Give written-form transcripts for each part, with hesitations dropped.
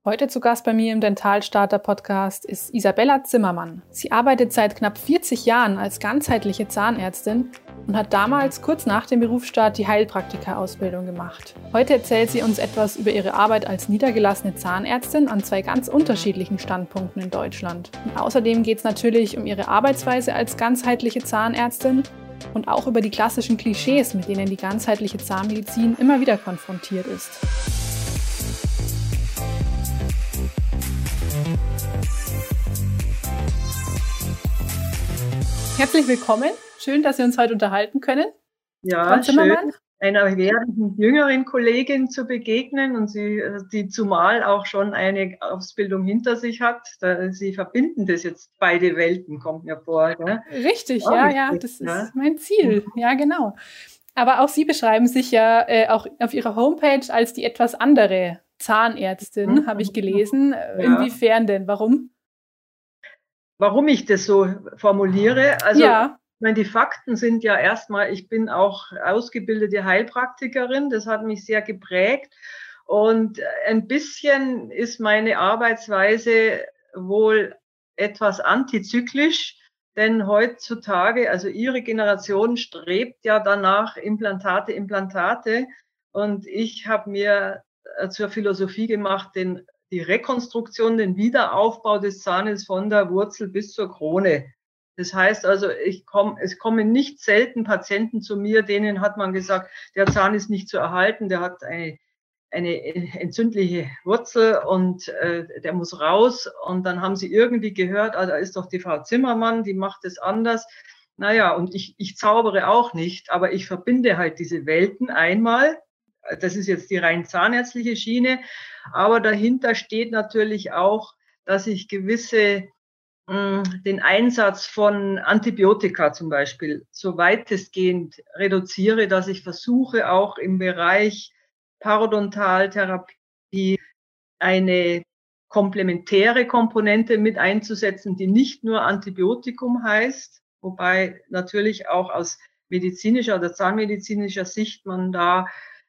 Heute zu Gast bei mir im Dentalstarter-Podcast ist Isabella Zimmermann. Sie arbeitet seit knapp 40 Jahren als ganzheitliche Zahnärztin und hat damals kurz nach dem Berufsstart die Heilpraktika-Ausbildung gemacht. Heute erzählt sie uns etwas über ihre Arbeit als niedergelassene Zahnärztin an zwei ganz unterschiedlichen Standpunkten in Deutschland. Und außerdem geht es natürlich um ihre Arbeitsweise als ganzheitliche Zahnärztin und auch über die klassischen Klischees, mit denen die ganzheitliche Zahnmedizin immer wieder konfrontiert ist. Herzlich willkommen. Schön, dass wir uns heute unterhalten können. Ja, schön, einer werdenden jüngeren Kollegin zu begegnen und die zumal auch schon eine Ausbildung hinter sich hat. Sie verbinden das jetzt, beide Welten, kommt mir vor. Gell? Richtig, ja, das ist mein Ziel. Ja, genau. Aber auch Sie beschreiben sich ja auch auf Ihrer Homepage als die etwas andere Zahnärztin, habe ich gelesen. Ja. Inwiefern denn? Warum? Warum ich das so formuliere? Also, ich meine, die Fakten sind ja erstmal, ich bin auch ausgebildete Heilpraktikerin, das hat mich sehr geprägt und ein bisschen ist meine Arbeitsweise wohl etwas antizyklisch, denn heutzutage, also Ihre Generation strebt ja danach Implantate und ich habe mir zur Philosophie gemacht, die Rekonstruktion, den Wiederaufbau des Zahnes von der Wurzel bis zur Krone. Das heißt also, es kommen nicht selten Patienten zu mir, denen hat man gesagt, der Zahn ist nicht zu erhalten, der hat eine entzündliche Wurzel und der muss raus. Und dann haben sie irgendwie gehört, da ist doch die Frau Zimmermann, die macht es anders. Naja, und ich zaubere auch nicht, aber ich verbinde halt diese Welten einmal. Das ist jetzt die rein zahnärztliche Schiene. Aber dahinter steht natürlich auch, dass ich den Einsatz von Antibiotika zum Beispiel so weitestgehend reduziere, dass ich versuche, auch im Bereich Parodontaltherapie eine komplementäre Komponente mit einzusetzen, die nicht nur Antibiotikum heißt, wobei natürlich auch aus medizinischer oder zahnmedizinischer Sicht man da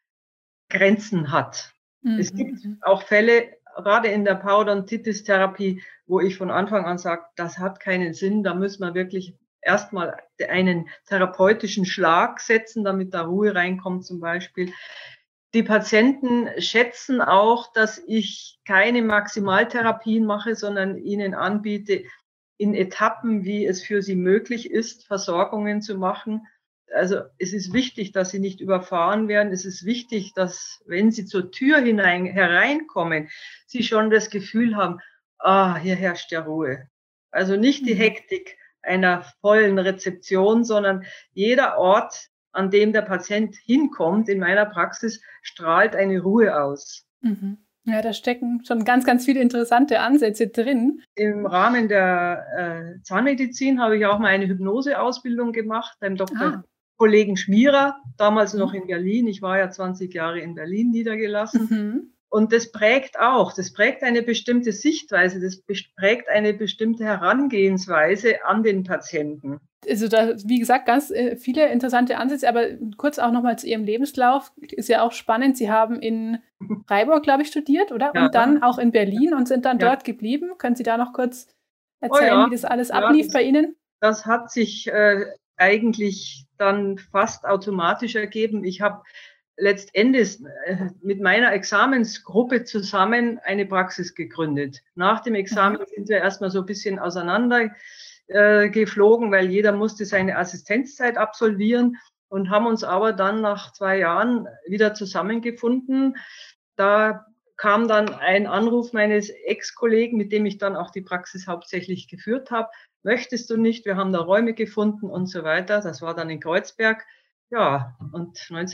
Grenzen hat. Es gibt auch Fälle, gerade in der Parodontitis-Therapie, wo ich von Anfang an sage, das hat keinen Sinn, da müssen wir wirklich erstmal einen therapeutischen Schlag setzen, damit da Ruhe reinkommt zum Beispiel. Die Patienten schätzen auch, dass ich keine Maximaltherapien mache, sondern ihnen anbiete, in Etappen, wie es für sie möglich ist, Versorgungen zu machen. Also es ist wichtig, dass sie nicht überfahren werden. Es ist wichtig, dass, wenn sie zur Tür hereinkommen, sie schon das Gefühl haben, hier herrscht ja Ruhe. Also nicht die Hektik einer vollen Rezeption, sondern jeder Ort, an dem der Patient hinkommt in meiner Praxis, strahlt eine Ruhe aus. Ja, da stecken schon ganz, ganz viele interessante Ansätze drin. Im Rahmen der Zahnmedizin habe ich auch mal eine Hypnoseausbildung gemacht beim Dr. Kollegen Schmierer, damals noch in Berlin. Ich war ja 20 Jahre in Berlin niedergelassen. Und das prägt eine bestimmte Sichtweise, das prägt eine bestimmte Herangehensweise an den Patienten. Also da, wie gesagt, ganz viele interessante Ansätze, aber kurz auch nochmal zu Ihrem Lebenslauf. Ist ja auch spannend, Sie haben in Freiburg, glaube ich, studiert, oder? Ja. Und dann auch in Berlin und sind dann dort geblieben. Können Sie da noch kurz erzählen, wie das alles ablief bei Ihnen? Das hat sich eigentlich dann fast automatisch ergeben. Ich habe letztendlich mit meiner Examensgruppe zusammen eine Praxis gegründet. Nach dem Examen sind wir erstmal so ein bisschen auseinander geflogen, weil jeder musste seine Assistenzzeit absolvieren und haben uns aber dann nach 2 Jahren wieder zusammengefunden. Da kam dann ein Anruf meines Ex-Kollegen, mit dem ich dann auch die Praxis hauptsächlich geführt habe. Möchtest du nicht? Wir haben da Räume gefunden und so weiter. Das war dann in Kreuzberg. Ja, und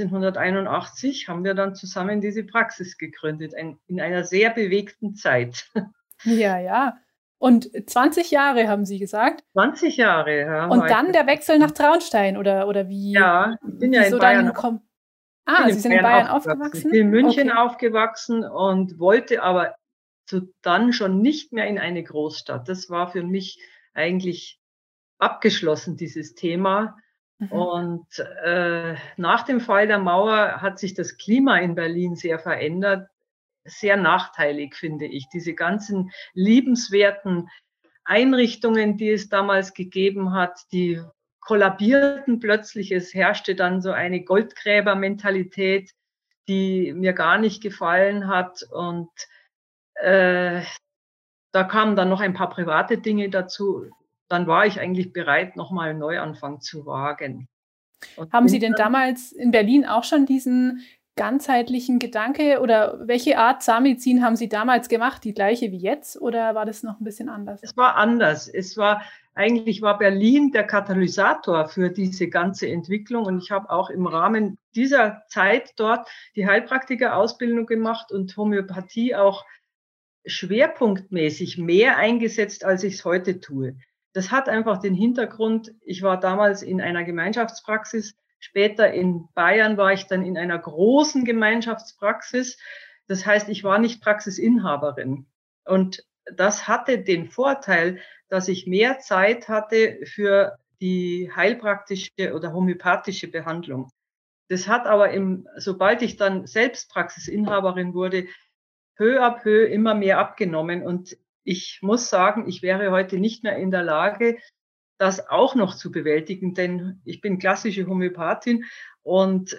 1981 haben wir dann zusammen diese Praxis gegründet, in einer sehr bewegten Zeit. Ja. Und 20 Jahre haben Sie gesagt? 20 Jahre, ja. Und dann der Wechsel nach Traunstein, oder wie? Ja, ich bin ja in Bayern. Sie sind in Bayern aufgewachsen? Ich bin in München aufgewachsen und wollte aber dann schon nicht mehr in eine Großstadt. Das war für mich eigentlich abgeschlossen, dieses Thema. Und nach dem Fall der Mauer hat sich das Klima in Berlin sehr verändert. sehr nachteilig, finde ich. Diese ganzen liebenswerten Einrichtungen, die es damals gegeben hat, die kollabierten plötzlich. Es herrschte dann so eine Goldgräbermentalität, die mir gar nicht gefallen hat. Und da kamen dann noch ein paar private Dinge dazu. Dann war ich eigentlich bereit, nochmal einen Neuanfang zu wagen. Und haben Sie denn damals in Berlin auch schon diesen ganzheitlichen Gedanke oder welche Art Zahnmedizin haben Sie damals gemacht? Die gleiche wie jetzt oder war das noch ein bisschen anders? Es war anders. Eigentlich war Berlin der Katalysator für diese ganze Entwicklung. Und ich habe auch im Rahmen dieser Zeit dort die Heilpraktikerausbildung gemacht und Homöopathie auch schwerpunktmäßig mehr eingesetzt, als ich es heute tue. Das hat einfach den Hintergrund, ich war damals in einer Gemeinschaftspraxis, später in Bayern war ich dann in einer großen Gemeinschaftspraxis. Das heißt, ich war nicht Praxisinhaberin. Und das hatte den Vorteil, dass ich mehr Zeit hatte für die heilpraktische oder homöopathische Behandlung. Das hat aber sobald ich dann selbst Praxisinhaberin wurde, peu à peu immer mehr abgenommen. Und ich muss sagen, ich wäre heute nicht mehr in der Lage, das auch noch zu bewältigen, denn ich bin klassische Homöopathin und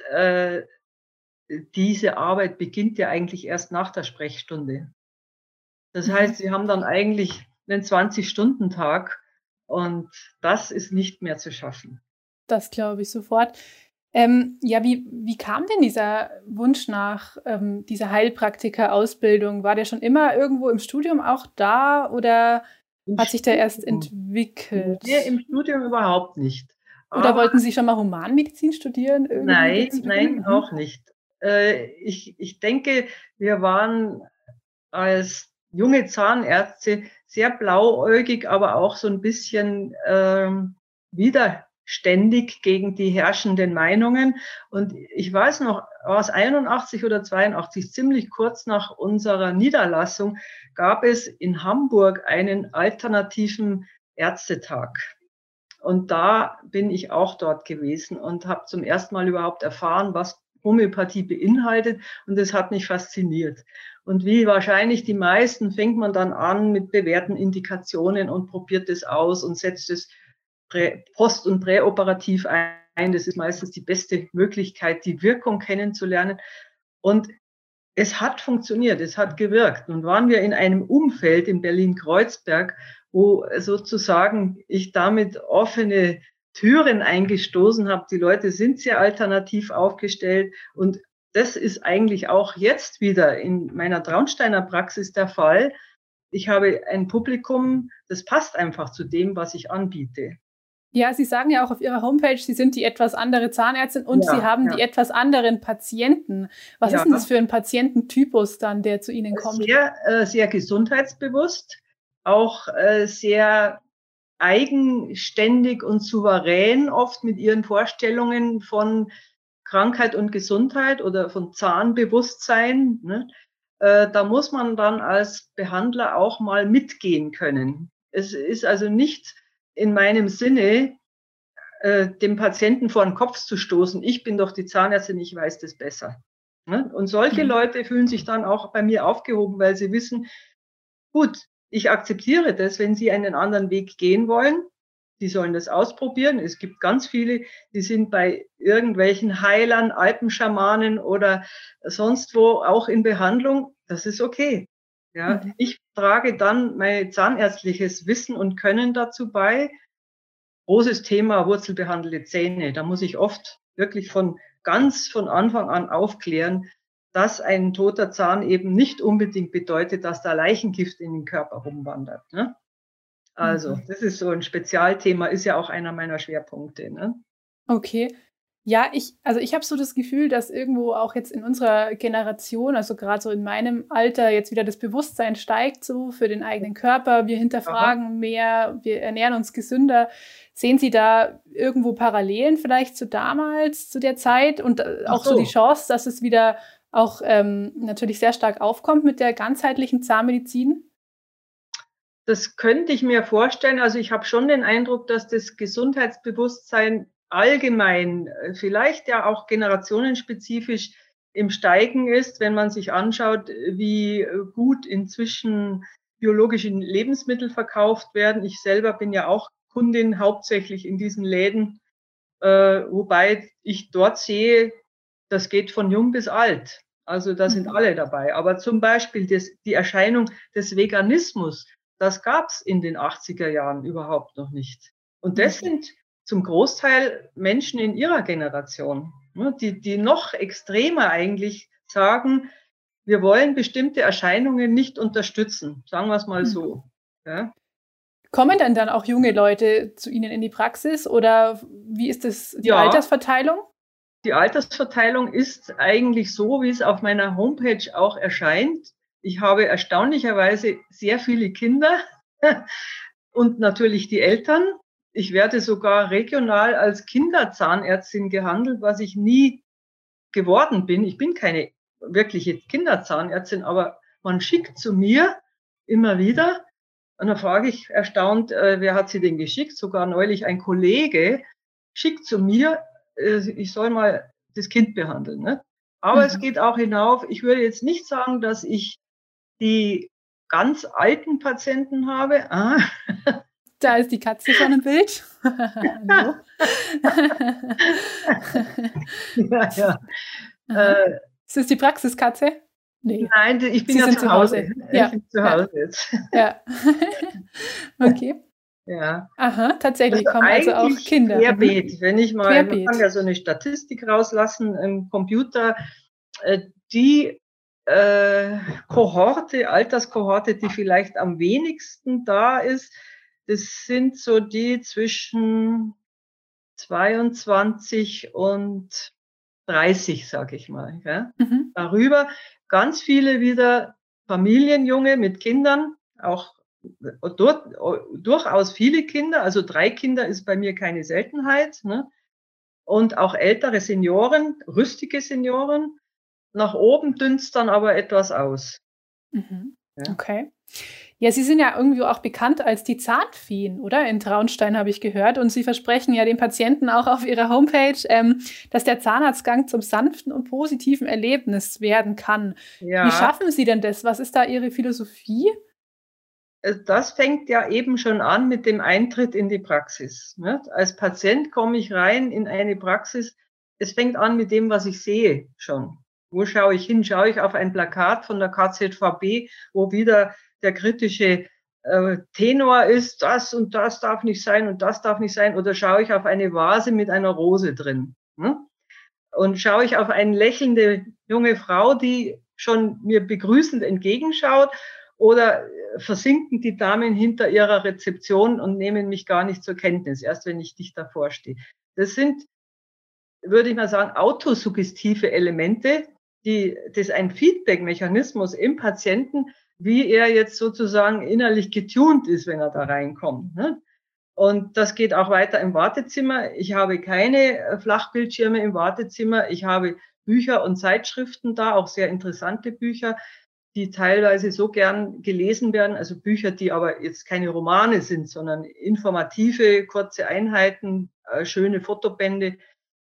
diese Arbeit beginnt ja eigentlich erst nach der Sprechstunde. Das heißt, Sie haben dann eigentlich einen 20-Stunden-Tag und das ist nicht mehr zu schaffen. Das glaube ich sofort. Ja, wie kam denn dieser Wunsch nach dieser Heilpraktiker-Ausbildung? War der schon immer irgendwo im Studium auch da oder hat sich der erst entwickelt? Nee, im Studium überhaupt nicht. Oder wollten Sie schon mal Humanmedizin studieren? Nein, auch nicht. Ich denke, wir waren als junge Zahnärzte sehr blauäugig, aber auch so ein bisschen widerständig gegen die herrschenden Meinungen. Und ich weiß noch, war es 81 oder 82, ziemlich kurz nach unserer Niederlassung, gab es in Hamburg einen alternativen Ärztetag. Und da bin ich auch dort gewesen und habe zum ersten Mal überhaupt erfahren, was Homöopathie beinhaltet. Und das hat mich fasziniert. Und wie wahrscheinlich die meisten fängt man dann an mit bewährten Indikationen und probiert es aus und setzt es post- und präoperativ ein. Das ist meistens die beste Möglichkeit, die Wirkung kennenzulernen. Und es hat funktioniert, es hat gewirkt. Nun waren wir in einem Umfeld in Berlin-Kreuzberg, wo sozusagen ich damit offene Türen eingestoßen habe. Die Leute sind sehr alternativ aufgestellt und das ist eigentlich auch jetzt wieder in meiner Traunsteiner Praxis der Fall. Ich habe ein Publikum, das passt einfach zu dem, was ich anbiete. Ja, Sie sagen ja auch auf Ihrer Homepage, Sie sind die etwas andere Zahnärztin und Sie haben die etwas anderen Patienten. Was ist denn das für ein Patiententypus dann, der zu Ihnen kommt? Sehr gesundheitsbewusst, auch sehr eigenständig und souverän oft mit ihren Vorstellungen von Krankheit und Gesundheit oder von Zahnbewusstsein. Ne? Da muss man dann als Behandler auch mal mitgehen können. Es ist also nicht in meinem Sinne, dem Patienten vor den Kopf zu stoßen. Ich bin doch die Zahnärztin, ich weiß das besser. Ne? Und solche Leute fühlen sich dann auch bei mir aufgehoben, weil sie wissen, gut, ich akzeptiere das, wenn Sie einen anderen Weg gehen wollen. Die sollen das ausprobieren. Es gibt ganz viele, die sind bei irgendwelchen Heilern, Alpenschamanen oder sonst wo auch in Behandlung. Das ist okay. Ja, ich trage dann mein zahnärztliches Wissen und Können dazu bei. Großes Thema wurzelbehandelte Zähne. Da muss ich oft wirklich ganz von Anfang an aufklären, dass ein toter Zahn eben nicht unbedingt bedeutet, dass da Leichengift in den Körper rumwandert. Ne? Also, das ist so ein Spezialthema, ist ja auch einer meiner Schwerpunkte. Ne? Okay. Ja, ich habe so das Gefühl, dass irgendwo auch jetzt in unserer Generation, also gerade so in meinem Alter, jetzt wieder das Bewusstsein steigt so für den eigenen Körper. Wir hinterfragen mehr, wir ernähren uns gesünder. Sehen Sie da irgendwo Parallelen vielleicht zu damals, zu der Zeit und auch so die Chance, dass es wieder auch natürlich sehr stark aufkommt mit der ganzheitlichen Zahnmedizin? Das könnte ich mir vorstellen. Also ich habe schon den Eindruck, dass das Gesundheitsbewusstsein allgemein, vielleicht ja auch generationenspezifisch im Steigen ist, wenn man sich anschaut, wie gut inzwischen biologische Lebensmittel verkauft werden. Ich selber bin ja auch Kundin hauptsächlich in diesen Läden, wobei ich dort sehe, das geht von jung bis alt. Also da sind alle dabei. Aber zum Beispiel die Erscheinung des Veganismus, das gab es in den 80er Jahren überhaupt noch nicht. Und das sind zum Großteil Menschen in ihrer Generation, die noch extremer eigentlich sagen, wir wollen bestimmte Erscheinungen nicht unterstützen, sagen wir es mal so. Ja. Kommen denn dann auch junge Leute zu Ihnen in die Praxis oder wie ist das die Altersverteilung? Die Altersverteilung ist eigentlich so, wie es auf meiner Homepage auch erscheint. Ich habe erstaunlicherweise sehr viele Kinder und natürlich die Eltern. Ich werde sogar regional als Kinderzahnärztin gehandelt, was ich nie geworden bin. Ich bin keine wirkliche Kinderzahnärztin, aber man schickt zu mir immer wieder. Und dann frage ich erstaunt, wer hat sie denn geschickt? Sogar neulich ein Kollege schickt zu mir, ich soll mal das Kind behandeln. Ne? Aber es geht auch hinauf. Ich würde jetzt nicht sagen, dass ich die ganz alten Patienten habe. Da ist die Katze schon im Bild. Ist das die Praxiskatze? Nee. Nein, ich bin ja zu Hause. Ich bin zu Hause jetzt. Ja. Okay. Ja. Aha, tatsächlich kommen also auch Kinder. Querbeet. Wenn ich mal, man kann ja so eine Statistik rauslassen im Computer, die Alterskohorte, die vielleicht am wenigsten da ist, das sind so die zwischen 22 und 30, sag ich mal. Ja? Darüber ganz viele wieder Familienjunge mit Kindern, auch durchaus viele Kinder, also 3 Kinder ist bei mir keine Seltenheit, ne? Und auch ältere Senioren, rüstige Senioren. Nach oben dünnst dann aber etwas aus. Ja. Okay. Ja, Sie sind ja irgendwie auch bekannt als die Zahnfeen, oder? In Traunstein habe ich gehört. Und Sie versprechen ja den Patienten auch auf Ihrer Homepage, dass der Zahnarztgang zum sanften und positiven Erlebnis werden kann. Ja. Wie schaffen Sie denn das? Was ist da Ihre Philosophie? Das fängt ja eben schon an mit dem Eintritt in die Praxis. Ne? Als Patient komme ich rein in eine Praxis. Es fängt an mit dem, was ich sehe schon. Wo schaue ich hin? Schaue ich auf ein Plakat von der KZVB, wo wieder der kritische Tenor ist, das und das darf nicht sein und das darf nicht sein, oder schaue ich auf eine Vase mit einer Rose drin? Ne? Und schaue ich auf eine lächelnde junge Frau, die schon mir begrüßend entgegenschaut, oder versinken die Damen hinter ihrer Rezeption und nehmen mich gar nicht zur Kenntnis, erst wenn ich dicht davor stehe. Das sind, würde ich mal sagen, autosuggestive Elemente, das ist ein Feedback-Mechanismus im Patienten, wie er jetzt sozusagen innerlich getunt ist, wenn er da reinkommt. Ne? Und das geht auch weiter im Wartezimmer. Ich habe keine Flachbildschirme im Wartezimmer. Ich habe Bücher und Zeitschriften da, auch sehr interessante Bücher, die teilweise so gern gelesen werden, also Bücher, die aber jetzt keine Romane sind, sondern informative, kurze Einheiten, schöne Fotobände,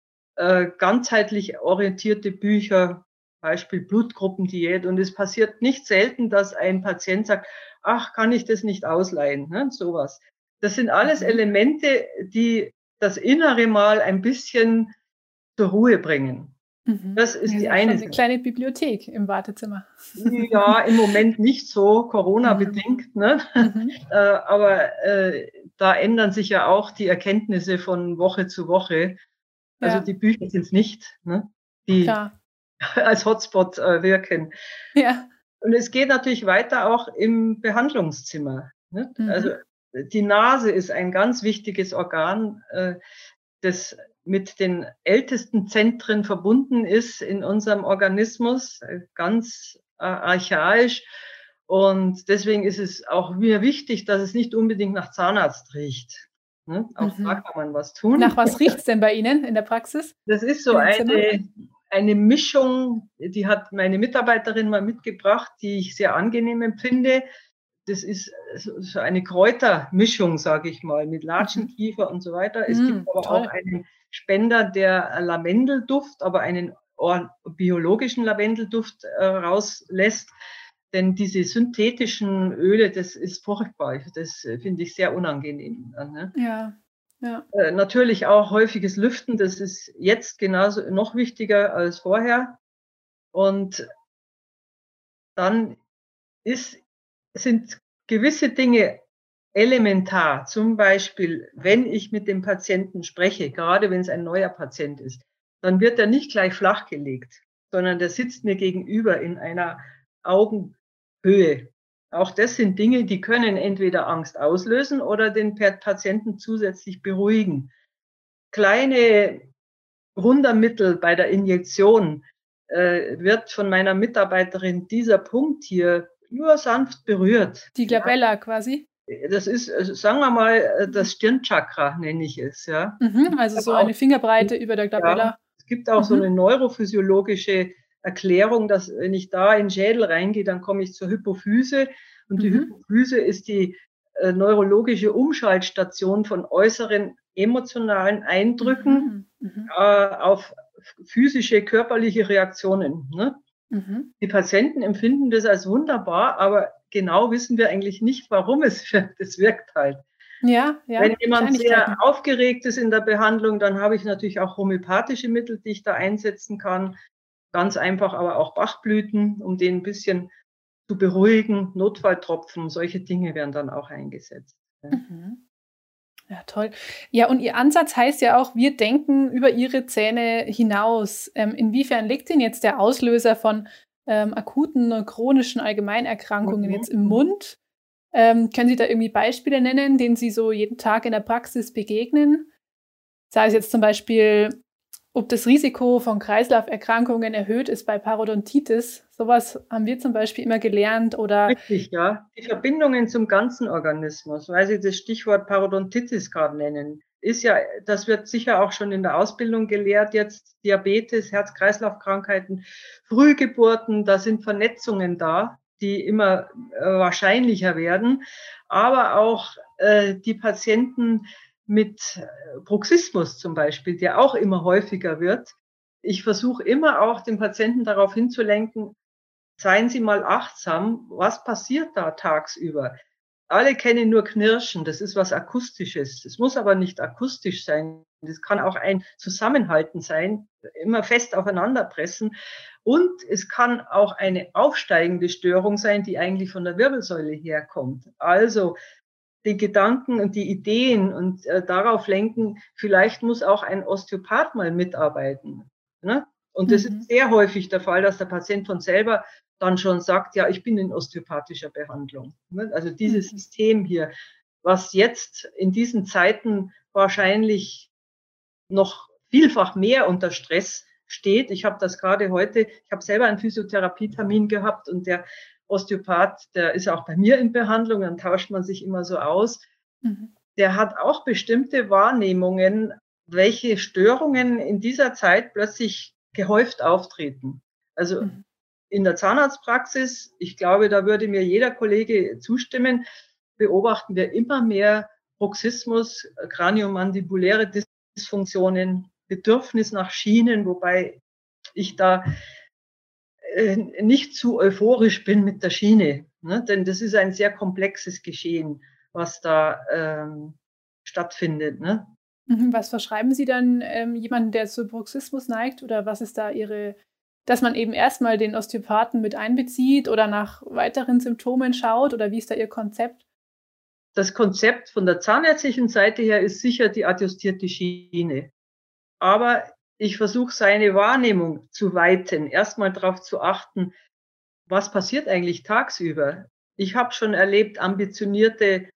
ganzheitlich orientierte Bücher, Beispiel Blutgruppendiät. Und es passiert nicht selten, dass ein Patient sagt, ach, kann ich das nicht ausleihen, ne? Sowas. Das sind alles Elemente, die das Innere mal ein bisschen zur Ruhe bringen. Das ist die eine. Eine kleine Bibliothek im Wartezimmer. Ja, im Moment nicht so, Corona-bedingt. Ne? Aber da ändern sich ja auch die Erkenntnisse von Woche zu Woche. Also die Bücher sind es nicht, ne? Die als Hotspot wirken. Ja. Und es geht natürlich weiter auch im Behandlungszimmer. Ne? Also die Nase ist ein ganz wichtiges Organ, das mit den ältesten Zentren verbunden ist in unserem Organismus, ganz archaisch. Und deswegen ist es auch mir wichtig, dass es nicht unbedingt nach Zahnarzt riecht. Ne? Auch da kann man was tun. Nach was riecht es denn bei Ihnen in der Praxis? Das ist so eine Mischung, die hat meine Mitarbeiterin mal mitgebracht, die ich sehr angenehm empfinde. Das ist so eine Kräutermischung, sage ich mal, mit Latschenkiefer und so weiter. Es gibt aber auch einen Spender, der Lavendelduft, aber einen biologischen Lavendelduft rauslässt. Denn diese synthetischen Öle, das ist furchtbar. Das finde ich sehr unangenehm. Ne? Ja, ja. Natürlich auch häufiges Lüften, das ist jetzt genauso noch wichtiger als vorher. Und dann sind gewisse Dinge elementar. Zum Beispiel, wenn ich mit dem Patienten spreche, gerade wenn es ein neuer Patient ist, dann wird er nicht gleich flachgelegt, sondern der sitzt mir gegenüber in einer Augenhöhe. Auch das sind Dinge, die können entweder Angst auslösen oder den Patienten zusätzlich beruhigen. Kleine Wundermittel bei der Injektion wird von meiner Mitarbeiterin dieser Punkt hier nur sanft berührt. Die Glabella quasi? Das ist, sagen wir mal, das Stirnchakra nenne ich es. Ja. Also so eine Fingerbreite über der Glabella. Ja, es gibt auch so eine neurophysiologische Erklärung, dass wenn ich da in den Schädel reingehe, dann komme ich zur Hypophyse. Und die Hypophyse ist die neurologische Umschaltstation von äußeren emotionalen Eindrücken auf physische, körperliche Reaktionen. Ne? Die Patienten empfinden das als wunderbar, aber genau wissen wir eigentlich nicht, warum es wirkt. Es wirkt halt. Ja, Wenn jemand sehr aufgeregt ist in der Behandlung, dann habe ich natürlich auch homöopathische Mittel, die ich da einsetzen kann. Ganz einfach, aber auch Bachblüten, um den ein bisschen zu beruhigen. Notfalltropfen, solche Dinge werden dann auch eingesetzt. Ja, toll. Ja, und Ihr Ansatz heißt ja auch, wir denken über Ihre Zähne hinaus. Inwiefern liegt denn jetzt der Auslöser von akuten, chronischen Allgemeinerkrankungen jetzt im Mund? Können Sie da irgendwie Beispiele nennen, denen Sie so jeden Tag in der Praxis begegnen? Sei es jetzt zum Beispiel, ob das Risiko von Kreislauferkrankungen erhöht ist bei Parodontitis. Sowas haben wir zum Beispiel immer gelernt. Oder richtig, ja. Die Verbindungen zum ganzen Organismus, weil Sie das Stichwort Parodontitis gerade nennen, ist ja, das wird sicher auch schon in der Ausbildung gelehrt jetzt, Diabetes, Herz-Kreislauf-Krankheiten, Frühgeburten, da sind Vernetzungen da, die immer wahrscheinlicher werden, aber auch die Patienten mit Bruxismus zum Beispiel, der auch immer häufiger wird. Ich versuche immer auch den Patienten darauf hinzulenken, seien Sie mal achtsam, was passiert da tagsüber? Alle kennen nur Knirschen, das ist was Akustisches. Es muss aber nicht akustisch sein. Das kann auch ein Zusammenhalten sein, immer fest aufeinanderpressen. Und es kann auch eine aufsteigende Störung sein, die eigentlich von der Wirbelsäule herkommt. Also die Gedanken und die Ideen und darauf lenken, vielleicht muss auch ein Osteopath mal mitarbeiten. Ne? Und das ist sehr häufig der Fall, dass der Patient von selber dann schon sagt, ja, ich bin in osteopathischer Behandlung. Ne? Also dieses System hier, was jetzt in diesen Zeiten wahrscheinlich noch vielfach mehr unter Stress steht. Ich habe das gerade heute, ich habe selber einen Physiotherapietermin gehabt und der Osteopath, der ist auch bei mir in Behandlung, dann tauscht man sich immer so aus. Der hat auch bestimmte Wahrnehmungen, welche Störungen in dieser Zeit plötzlich gehäuft auftreten. Also in der Zahnarztpraxis, ich glaube, da würde mir jeder Kollege zustimmen, beobachten wir immer mehr Bruxismus, kraniomandibuläre Dysfunktionen, Bedürfnis nach Schienen, wobei ich da nicht zu euphorisch bin mit der Schiene, ne? Denn das ist ein sehr komplexes Geschehen, was da stattfindet. Ne? Was verschreiben Sie dann jemanden, der zu Bruxismus neigt? Oder was ist da dass man eben erstmal den Osteopathen mit einbezieht oder nach weiteren Symptomen schaut? Oder wie ist da Ihr Konzept? Das Konzept von der zahnärztlichen Seite her ist sicher die adjustierte Schiene. Aber ich versuche, seine Wahrnehmung zu weiten, erstmal darauf zu achten, was passiert eigentlich tagsüber. Ich habe schon erlebt, ambitionierte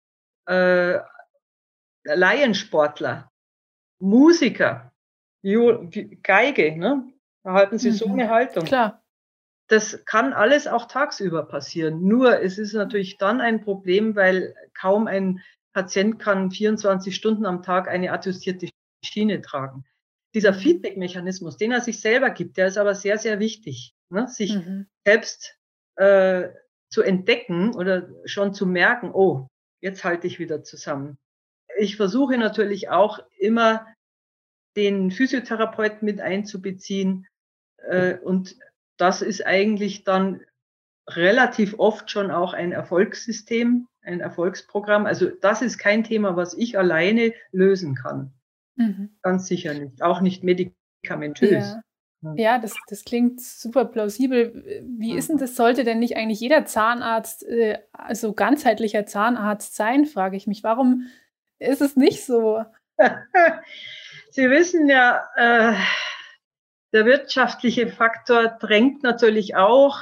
Laiensportler, Musiker, Geige, ne? Da halten sie so eine Haltung. Klar. Das kann alles auch tagsüber passieren. Nur es ist natürlich dann ein Problem, weil kaum ein Patient kann 24 Stunden am Tag eine adjustierte Schiene tragen. Dieser Feedback-Mechanismus, den er sich selber gibt, der ist aber sehr, sehr wichtig, ne? Sich selbst zu entdecken oder schon zu merken, oh, jetzt halte ich wieder zusammen. Ich versuche natürlich auch immer, den Physiotherapeuten mit einzubeziehen, Und das ist eigentlich dann relativ oft schon auch ein Erfolgssystem, ein Erfolgsprogramm. Also das ist kein Thema, was ich alleine lösen kann. Ganz sicher nicht. Auch nicht medikamentös. Ja, das klingt super plausibel. Wie ist denn das? Sollte denn nicht eigentlich jeder Zahnarzt, also ganzheitlicher Zahnarzt sein, frage ich mich. Warum ist es nicht so? Sie wissen ja, der wirtschaftliche Faktor drängt natürlich auch.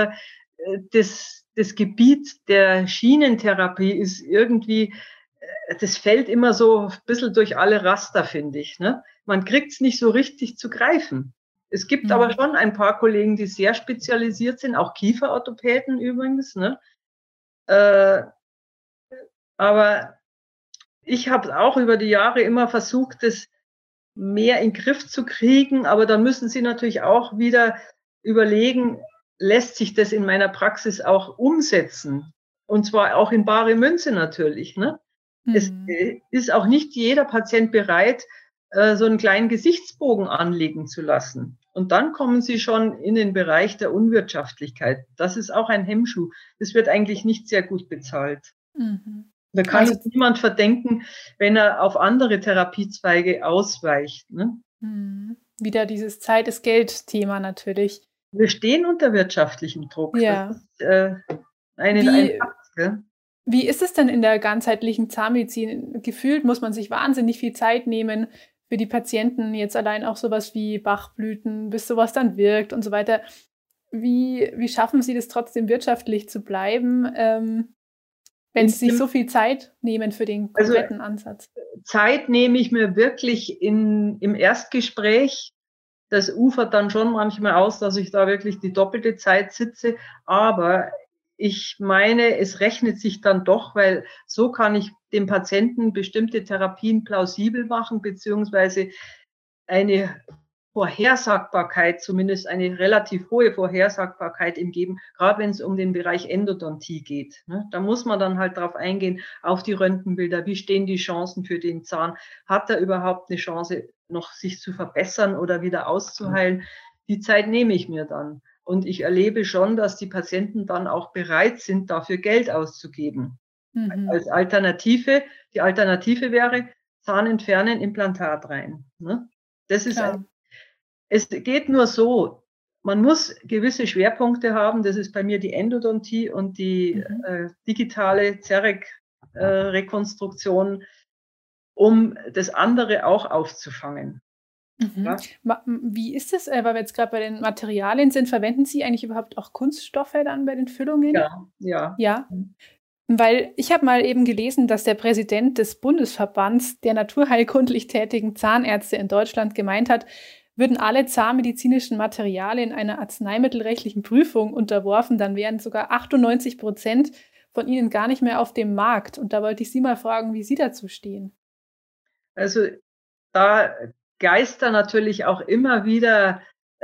Das Gebiet der Schienentherapie ist irgendwie, das fällt immer so ein bisschen durch alle Raster, finde ich. Ne? Man kriegt es nicht so richtig zu greifen. Es gibt aber schon ein paar Kollegen, die sehr spezialisiert sind, auch Kieferorthopäden übrigens. Ne? Aber ich habe auch über die Jahre immer versucht, das mehr in den Griff zu kriegen. Aber dann müssen Sie natürlich auch wieder überlegen, lässt sich das in meiner Praxis auch umsetzen? Und zwar auch in bare Münze natürlich. Ne? Es ist auch nicht jeder Patient bereit, so einen kleinen Gesichtsbogen anlegen zu lassen. Und dann kommen Sie schon in den Bereich der Unwirtschaftlichkeit. Das ist auch ein Hemmschuh. Das wird eigentlich nicht sehr gut bezahlt. Da kann also niemand verdenken, wenn er auf andere Therapiezweige ausweicht. Ne? Wieder dieses Zeit ist Geld-Thema natürlich. Wir stehen unter wirtschaftlichem Druck. Ja. Das ist ein Fakt, gell? Wie ist es denn in der ganzheitlichen Zahnmedizin? Gefühlt muss man sich wahnsinnig viel Zeit nehmen für die Patienten, jetzt allein auch sowas wie Bachblüten, bis sowas dann wirkt und so weiter. Wie schaffen Sie das trotzdem wirtschaftlich zu bleiben, wenn Sie sich so viel Zeit nehmen für den kompletten Ansatz? Zeit nehme ich mir wirklich im Erstgespräch. Das ufert dann schon manchmal aus, dass ich da wirklich die doppelte Zeit sitze. Aber ich meine, es rechnet sich dann doch, weil so kann ich dem Patienten bestimmte Therapien plausibel machen, beziehungsweise eine Vorhersagbarkeit, zumindest eine relativ hohe Vorhersagbarkeit ihm geben, gerade wenn es um den Bereich Endodontie geht. Ne? Da muss man dann halt drauf eingehen, auf die Röntgenbilder, wie stehen die Chancen für den Zahn, hat er überhaupt eine Chance, noch sich zu verbessern oder wieder auszuheilen. Die Zeit nehme ich mir dann. Und ich erlebe schon, dass die Patienten dann auch bereit sind, dafür Geld auszugeben. Als Alternative, die Alternative wäre, Zahn entfernen, Implantat rein. Ne? Das ist es geht nur so. Man muss gewisse Schwerpunkte haben. Das ist bei mir die Endodontie und die digitale CEREC-Rekonstruktion, um das andere auch aufzufangen. Ja? Wie ist es, weil wir jetzt gerade bei den Materialien sind, verwenden Sie eigentlich überhaupt auch Kunststoffe dann bei den Füllungen? Ja. Weil ich habe mal eben gelesen, dass der Präsident des Bundesverbands der naturheilkundlich tätigen Zahnärzte in Deutschland gemeint hat, würden alle zahnmedizinischen Materialien einer arzneimittelrechtlichen Prüfung unterworfen, dann wären sogar 98% von ihnen gar nicht mehr auf dem Markt. Und da wollte ich Sie mal fragen, wie Sie dazu stehen. Also da geistern natürlich auch immer wieder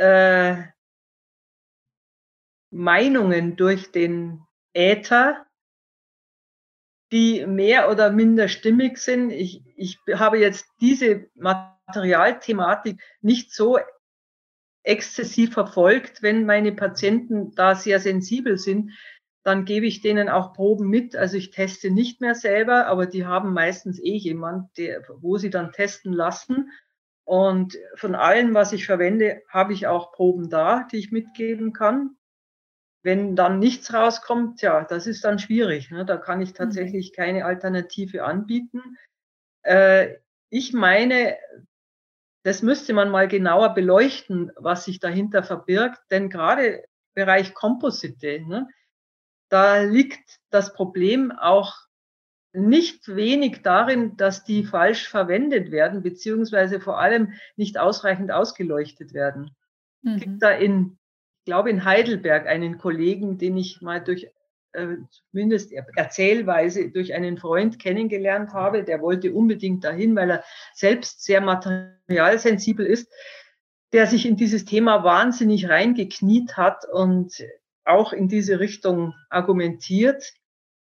Meinungen durch den Äther, die mehr oder minder stimmig sind. Ich habe jetzt diese Materialthematik nicht so exzessiv verfolgt. Wenn meine Patienten da sehr sensibel sind, dann gebe ich denen auch Proben mit. Also ich teste nicht mehr selber, aber die haben meistens jemand, wo sie dann testen lassen. Und von allem, was ich verwende, habe ich auch Proben da, die ich mitgeben kann. Wenn dann nichts rauskommt, ja, das ist dann schwierig. Ne? Da kann ich tatsächlich keine Alternative anbieten. Ich meine, das müsste man mal genauer beleuchten, was sich dahinter verbirgt. Denn gerade im Bereich Komposite, ne, da liegt das Problem auch nicht wenig darin, dass die falsch verwendet werden, beziehungsweise vor allem nicht ausreichend ausgeleuchtet werden. Ich gibt da ich glaube in Heidelberg einen Kollegen, den ich mal durch zumindest erzählweise durch einen Freund kennengelernt habe. Der wollte unbedingt dahin, weil er selbst sehr materialsensibel ist, der sich in dieses Thema wahnsinnig reingekniet hat und auch in diese Richtung argumentiert.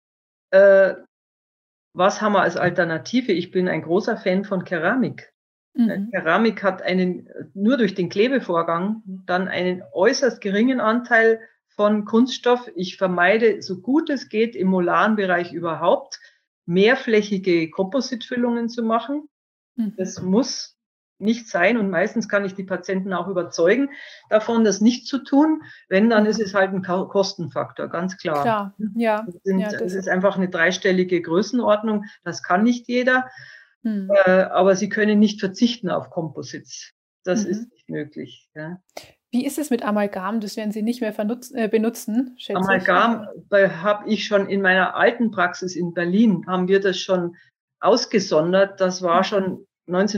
Was haben wir als Alternative? Ich bin ein großer Fan von Keramik. Mhm. Keramik hat nur durch den Klebevorgang dann einen äußerst geringen Anteil von Kunststoff. Ich vermeide, so gut es geht, im molaren Bereich überhaupt mehrflächige Kompositfüllungen zu machen. Das Mhm. muss nicht sein und meistens kann ich die Patienten auch überzeugen davon, das nicht zu tun. Wenn, dann ist es halt ein Kostenfaktor, ganz klar. Klar, ja. Ja, Es ist einfach eine dreistellige Größenordnung, das kann nicht jeder, Mhm. aber Sie können nicht verzichten auf Composites. Das Mhm. ist nicht möglich. Ja. Wie ist es mit Amalgam? Das werden Sie nicht mehr benutzen, schätze ich. Amalgam habe ich schon in meiner alten Praxis in Berlin, haben wir das schon ausgesondert. Das war schon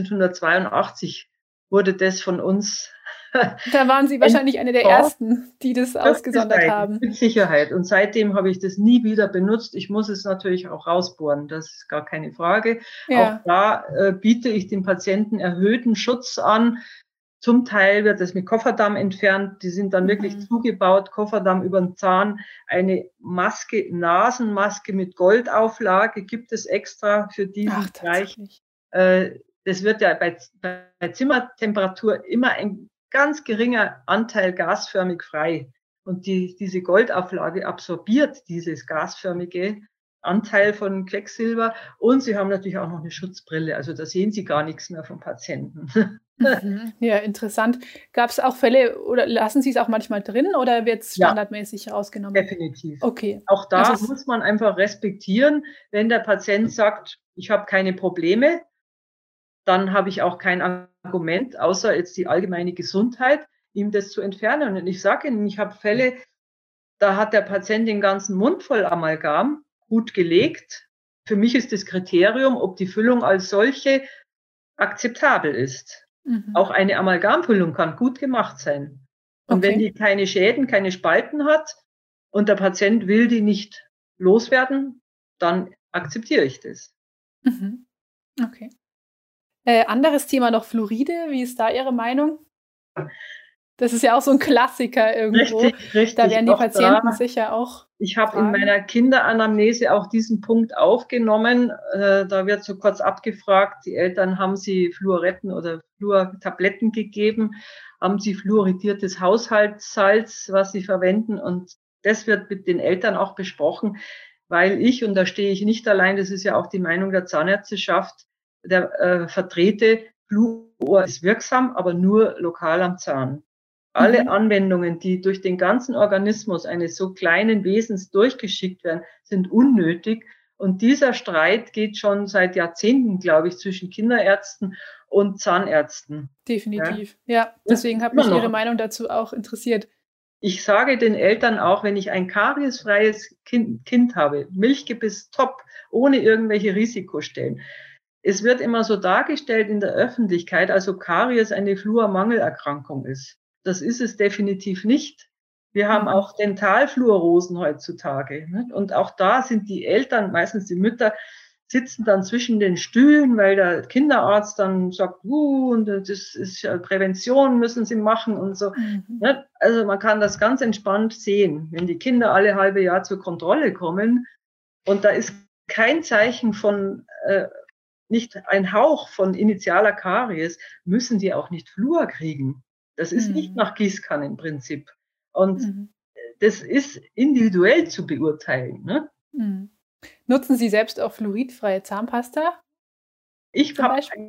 1982, wurde das von uns Da waren Sie wahrscheinlich eine der entsorgt. Ersten, die das Dürfte ausgesondert sein, haben. mit Sicherheit. Und seitdem habe ich das nie wieder benutzt. Ich muss es natürlich auch rausbohren, das ist gar keine Frage. Auch Ja. da biete ich den Patienten erhöhten Schutz an. Zum Teil wird es mit Kofferdamm entfernt. Die sind dann wirklich zugebaut, Kofferdamm über den Zahn. Eine Maske, Nasenmaske mit Goldauflage gibt es extra für diesen Ach, Bereich. tatsächlich. Das wird ja bei Zimmertemperatur immer ein ganz geringer Anteil gasförmig frei. Und diese Goldauflage absorbiert dieses gasförmige Anteil von Quecksilber. Und Sie haben natürlich auch noch eine Schutzbrille. Also da sehen Sie gar nichts mehr vom Patienten. Mhm. Ja, interessant. Gab es auch Fälle oder lassen Sie es auch manchmal drin oder wird es Ja, standardmäßig rausgenommen? definitiv. Okay. Auch Also da muss man einfach respektieren, wenn der Patient sagt, ich habe keine Probleme, dann habe ich auch kein Argument, außer jetzt die allgemeine Gesundheit, ihm das zu entfernen. Und ich sage Ihnen, ich habe Fälle, da hat der Patient den ganzen Mund voll Amalgam, gut gelegt. Für mich ist das Kriterium, ob die Füllung als solche akzeptabel ist. Auch eine Amalgamfüllung kann gut gemacht sein. Und wenn okay. die keine Schäden, keine Spalten hat und der Patient will die nicht loswerden, dann akzeptiere ich das. Mhm. Okay. Anderes Thema noch Fluoride. Wie ist da Ihre Meinung? Das ist ja auch so ein Klassiker irgendwo. Richtig, Da richtig. werden die Auch da, Patienten sicher auch ich habe in fragen. meiner Kinderanamnese auch diesen Punkt aufgenommen. Da wird so kurz abgefragt, die Eltern, haben sie Fluoretten oder Fluortabletten gegeben? Haben sie fluoridiertes Haushaltssalz, was sie verwenden? Und das wird mit den Eltern auch besprochen, weil ich, und da stehe ich nicht allein, das ist ja auch die Meinung der Zahnärzteschaft, vertrete, Fluor ist wirksam, aber nur lokal am Zahn. Alle Anwendungen, die durch den ganzen Organismus eines so kleinen Wesens durchgeschickt werden, sind unnötig. Und dieser Streit geht schon seit Jahrzehnten, glaube ich, zwischen Kinderärzten und Zahnärzten. Ja, Definitiv. Ja, das deswegen ist hat immer mich Ihre noch. Meinung dazu auch interessiert. Ich sage den Eltern auch, wenn ich ein kariesfreies Kind habe, Milchgebiss top, ohne irgendwelche Risikostellen. Es wird immer so dargestellt in der Öffentlichkeit, also Karies eine Fluormangelerkrankung ist. Das ist es definitiv nicht. Wir haben auch Dentalfluorosen heutzutage. Und auch da sind die Eltern, meistens die Mütter, sitzen dann zwischen den Stühlen, weil der Kinderarzt dann sagt, und das ist ja Prävention, müssen sie machen und so. Also man kann das ganz entspannt sehen, wenn die Kinder alle halbe Jahr zur Kontrolle kommen und da ist kein Zeichen von nicht ein Hauch von initialer Karies, müssen die auch nicht Fluor kriegen. Das ist nicht nach Gießkannenprinzip. Und das ist individuell zu beurteilen. Ne? Nutzen Sie selbst auch fluoridfreie Zahnpasta Ich zum habe Beispiel?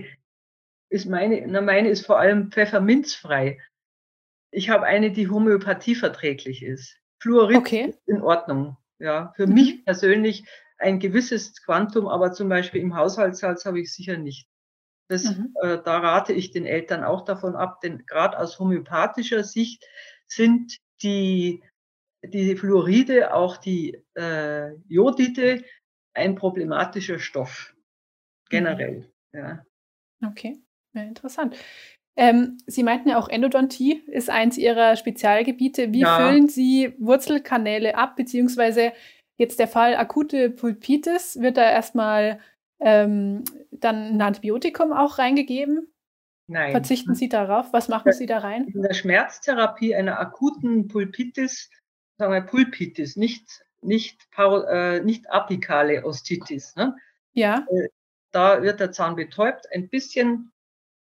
meine ist vor allem pfefferminzfrei. Ich habe eine, die homöopathieverträglich ist. Fluorid Okay. ist in Ordnung. Ja, für Mhm. mich persönlich ein gewisses Quantum, aber zum Beispiel im Haushaltssalz habe ich sicher nicht. Da rate ich den Eltern auch davon ab, denn gerade aus homöopathischer Sicht sind die Fluoride, auch die Jodide, ein problematischer Stoff Mhm. generell. Ja. Okay, ja, interessant. Sie meinten ja auch Endodontie ist eins Ihrer Spezialgebiete. Wie Ja, füllen Sie Wurzelkanäle ab, beziehungsweise jetzt der Fall akute Pulpitis, wird da erstmal dann ein Antibiotikum auch reingegeben? nein. Verzichten Sie darauf? Was machen Sie da rein? In der Schmerztherapie einer akuten Pulpitis, sagen wir Pulpitis, nicht apikale Ostitis, ne? Ja. Da wird der Zahn betäubt, ein bisschen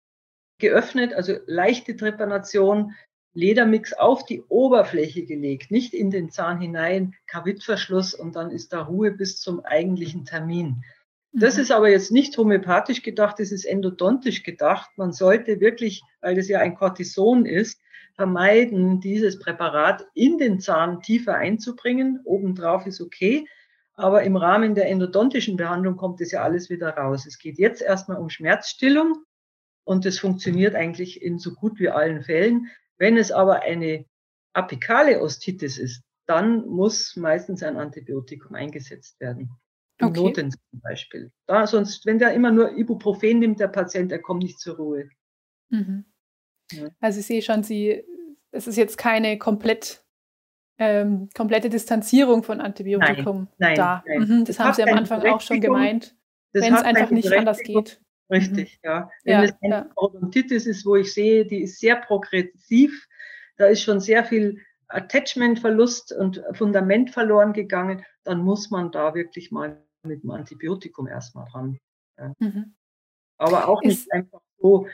geöffnet, also leichte Trepanation, Ledermix auf die Oberfläche gelegt, nicht in den Zahn hinein, Kavittverschluss und dann ist da Ruhe bis zum eigentlichen Termin. Das ist aber jetzt nicht homöopathisch gedacht, das ist endodontisch gedacht. Man sollte wirklich, weil das ja ein Cortison ist, vermeiden, dieses Präparat in den Zahn tiefer einzubringen. Obendrauf ist okay, aber im Rahmen der endodontischen Behandlung kommt das ja alles wieder raus. Es geht jetzt erstmal um Schmerzstillung und das funktioniert eigentlich in so gut wie allen Fällen. Wenn es aber eine apikale Ostitis ist, dann muss meistens ein Antibiotikum eingesetzt werden. Im Notdienst zum Beispiel. Da, sonst, wenn der immer nur Ibuprofen nimmt, der Patient, der kommt nicht zur Ruhe. Mhm. Ja. Also ich sehe schon, es ist jetzt keine komplette Distanzierung von Antibiotikum da. Nein. Mhm, das haben Sie am Anfang auch schon gemeint, wenn es einfach nicht anders geht. Richtig, ja. Wenn es eine Parodontitis ist, wo ich sehe, die ist sehr progressiv, da ist schon sehr viel Attachmentverlust und Fundament verloren gegangen, dann muss man da wirklich mal mit dem Antibiotikum erstmal dran. Ja. Mhm. Aber auch nicht einfach so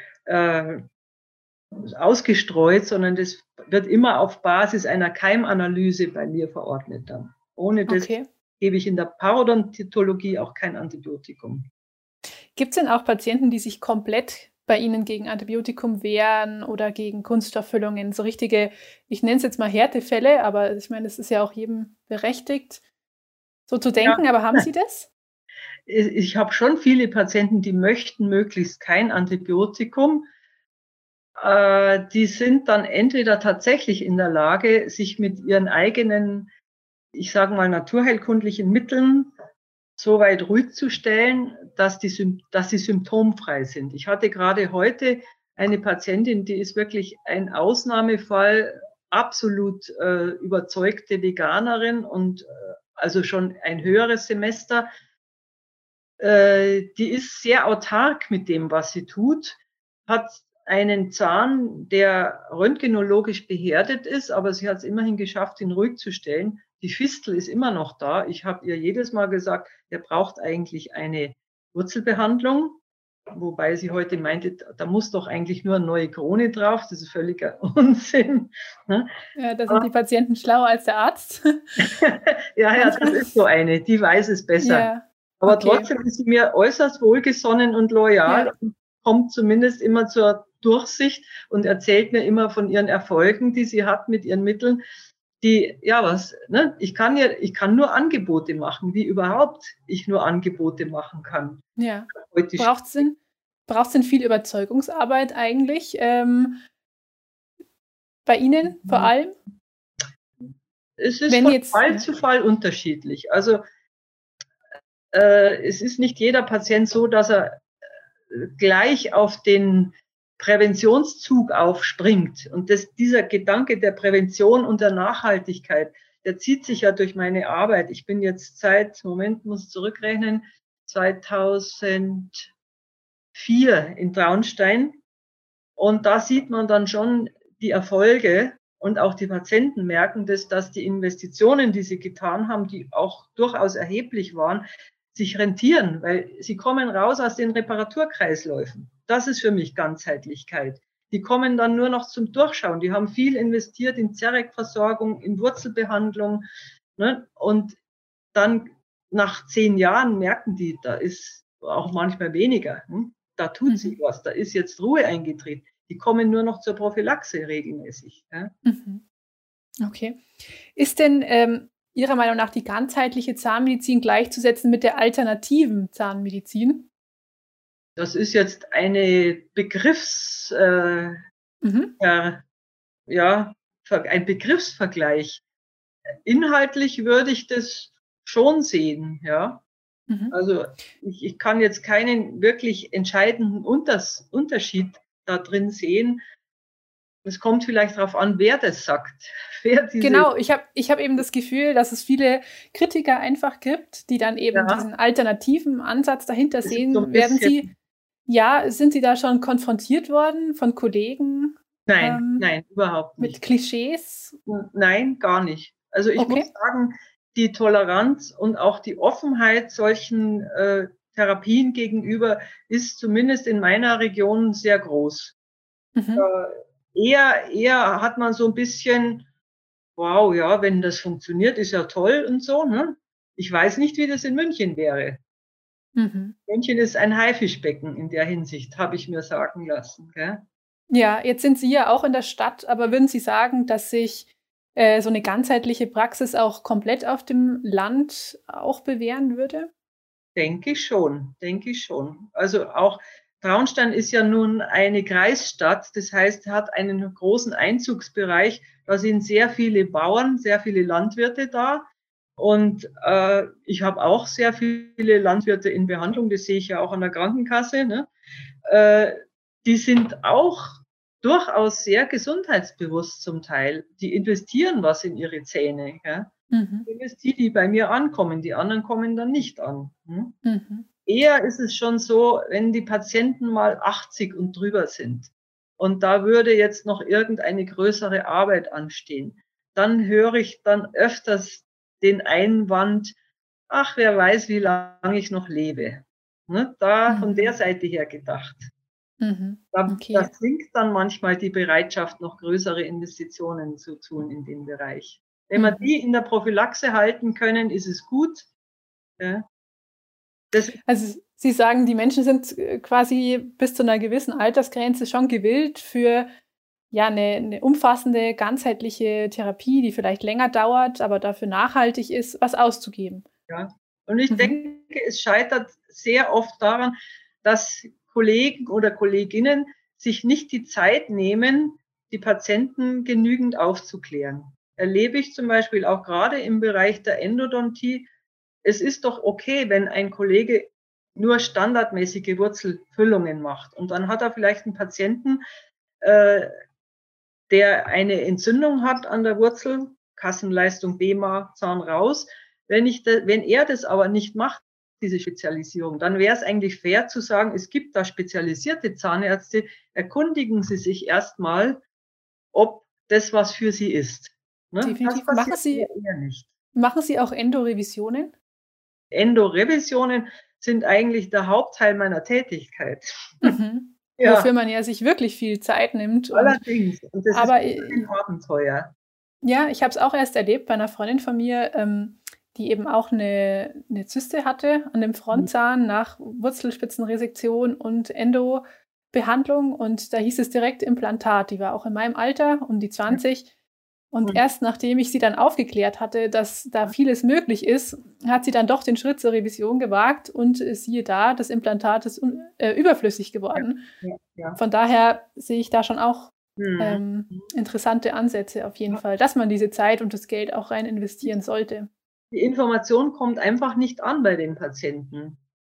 ausgestreut, sondern das wird immer auf Basis einer Keimanalyse bei mir verordnet dann. Ohne das gebe ich in der Parodontologie auch kein Antibiotikum. Gibt es denn auch Patienten, die sich komplett bei Ihnen gegen Antibiotikum wehren oder gegen Kunststofffüllungen? So richtige, ich nenne es jetzt mal Härtefälle, aber ich meine, es ist ja auch jedem berechtigt, so zu denken, aber haben Sie das? Ich habe schon viele Patienten, die möchten möglichst kein Antibiotikum. Die sind dann entweder tatsächlich in der Lage, sich mit ihren eigenen, ich sage mal, naturheilkundlichen Mitteln so weit ruhig zu stellen, dass sie symptomfrei sind. Ich hatte gerade heute eine Patientin, die ist wirklich ein Ausnahmefall, absolut überzeugte Veganerin und also schon ein höheres Semester. Die ist sehr autark mit dem, was sie tut, hat einen Zahn, der röntgenologisch behärtet ist, aber sie hat es immerhin geschafft, ihn ruhig zu stellen. Die Fistel ist immer noch da. Ich habe ihr jedes Mal gesagt, er braucht eigentlich eine Wurzelbehandlung, wobei sie heute meinte, da muss doch eigentlich nur eine neue Krone drauf. Das ist völliger Unsinn. Ja, da sind die Patienten schlauer als der Arzt. Ja, das ist so eine, die weiß es besser. Ja. Aber trotzdem ist sie mir äußerst wohlgesonnen und loyal und kommt zumindest immer zur Durchsicht und erzählt mir immer von ihren Erfolgen, die sie hat mit ihren Mitteln. Ich kann nur Angebote machen, wie überhaupt ich nur Angebote machen kann. Ja. Braucht es denn viel Überzeugungsarbeit eigentlich? Bei Ihnen vor allem? Es ist von Fall zu Fall unterschiedlich. Also es ist nicht jeder Patient so, dass er gleich auf den Präventionszug aufspringt. Und dieser Gedanke der Prävention und der Nachhaltigkeit, der zieht sich ja durch meine Arbeit. Ich bin jetzt muss zurückrechnen, 2004 in Traunstein. Und da sieht man dann schon die Erfolge und auch die Patienten merken dass die Investitionen, die sie getan haben, die auch durchaus erheblich waren, sich rentieren, weil sie kommen raus aus den Reparaturkreisläufen. Das ist für mich Ganzheitlichkeit. Die kommen dann nur noch zum Durchschauen. Die haben viel investiert in Zerek-Versorgung, in Wurzelbehandlung. Ne? Und dann nach 10 Jahren merken die, da ist auch manchmal weniger. Da tut sich was, da ist jetzt Ruhe eingetreten. Die kommen nur noch zur Prophylaxe regelmäßig. Ja? Okay. Ist denn Ihrer Meinung nach die ganzheitliche Zahnmedizin gleichzusetzen mit der alternativen Zahnmedizin? Das ist jetzt eine ein Begriffsvergleich. Inhaltlich würde ich das schon sehen, ja. Also ich kann jetzt keinen wirklich entscheidenden Unterschied da drin sehen. Es kommt vielleicht darauf an, wer das sagt. Genau, ich hab eben das Gefühl, dass es viele Kritiker einfach gibt, die dann eben diesen alternativen Ansatz dahinter sehen. So sind Sie da schon konfrontiert worden von Kollegen? Nein, überhaupt nicht. Mit Klischees? Nein, gar nicht. Also ich muss sagen, die Toleranz und auch die Offenheit solchen Therapien gegenüber ist zumindest in meiner Region sehr groß. Mhm. Eher hat man so ein bisschen, wow, ja, wenn das funktioniert, ist ja toll und so, ne? Ich weiß nicht, wie das in München wäre. Mhm. München ist ein Haifischbecken in der Hinsicht, habe ich mir sagen lassen, gell? Ja, jetzt sind Sie ja auch in der Stadt, aber würden Sie sagen, dass sich so eine ganzheitliche Praxis auch komplett auf dem Land auch bewähren würde? Denke ich schon, denke ich schon. Also auch Traunstein ist ja nun eine Kreisstadt, das heißt, hat einen großen Einzugsbereich. Da sind sehr viele Bauern, sehr viele Landwirte da. Und ich habe auch sehr viele Landwirte in Behandlung, das sehe ich ja auch an der Krankenkasse. Ne? Äh, Die sind auch durchaus sehr gesundheitsbewusst zum Teil. Die investieren was in ihre Zähne. Ja? Mhm. Die bei mir ankommen, die anderen kommen dann nicht an. Hm? Mhm. Eher ist es schon so, wenn die Patienten mal 80 und drüber sind und da würde jetzt noch irgendeine größere Arbeit anstehen, dann höre ich dann öfters den Einwand, ach, wer weiß, wie lange ich noch lebe. Ne? Da von der Mhm. Seite her gedacht. Mhm. Da Okay. sinkt dann manchmal die Bereitschaft, noch größere Investitionen zu tun in dem Bereich. Wenn wir Mhm. die in der Prophylaxe halten können, ist es gut. Ja. Das Also Sie sagen, die Menschen sind quasi bis zu einer gewissen Altersgrenze schon gewillt für ja eine umfassende, ganzheitliche Therapie, die vielleicht länger dauert, aber dafür nachhaltig ist, was auszugeben. Ja. Und ich Mhm. denke, es scheitert sehr oft daran, dass Kollegen oder Kolleginnen sich nicht die Zeit nehmen, die Patienten genügend aufzuklären. Erlebe ich zum Beispiel auch gerade im Bereich der Endodontie. Es ist doch okay, wenn ein Kollege nur standardmäßige Wurzelfüllungen macht. Und dann hat er vielleicht einen Patienten, äh, der eine Entzündung hat an der Wurzel, Kassenleistung, BEMA, Zahn raus. Wenn er das aber nicht macht, diese Spezialisierung, dann wäre es eigentlich fair zu sagen, es gibt da spezialisierte Zahnärzte, erkundigen Sie sich erstmal, ob das was für Sie ist. Ne? Das Definitiv. passiert eher nicht. Machen Sie auch Endorevisionen? Endorevisionen sind eigentlich der Hauptteil meiner Tätigkeit. Mhm. Ja, Wofür man ja sich wirklich viel Zeit nimmt allerdings. Und das ist aber ein Abenteuer. ja, ich habe es auch erst erlebt bei einer Freundin von mir, die eben auch eine Zyste hatte an dem Frontzahn nach Wurzelspitzenresektion und Endobehandlung und da hieß es direkt Implantat. Die war auch in meinem Alter, um die 20. Und erst nachdem ich sie dann aufgeklärt hatte, dass da vieles möglich ist, hat sie dann doch den Schritt zur Revision gewagt und siehe da, das Implantat ist überflüssig Ja, geworden. ja, ja. Von daher sehe ich da schon auch Mhm. interessante Ansätze auf jeden Fall, dass man diese Zeit und das Geld auch rein investieren sollte. Die Information kommt einfach nicht an bei den Patienten.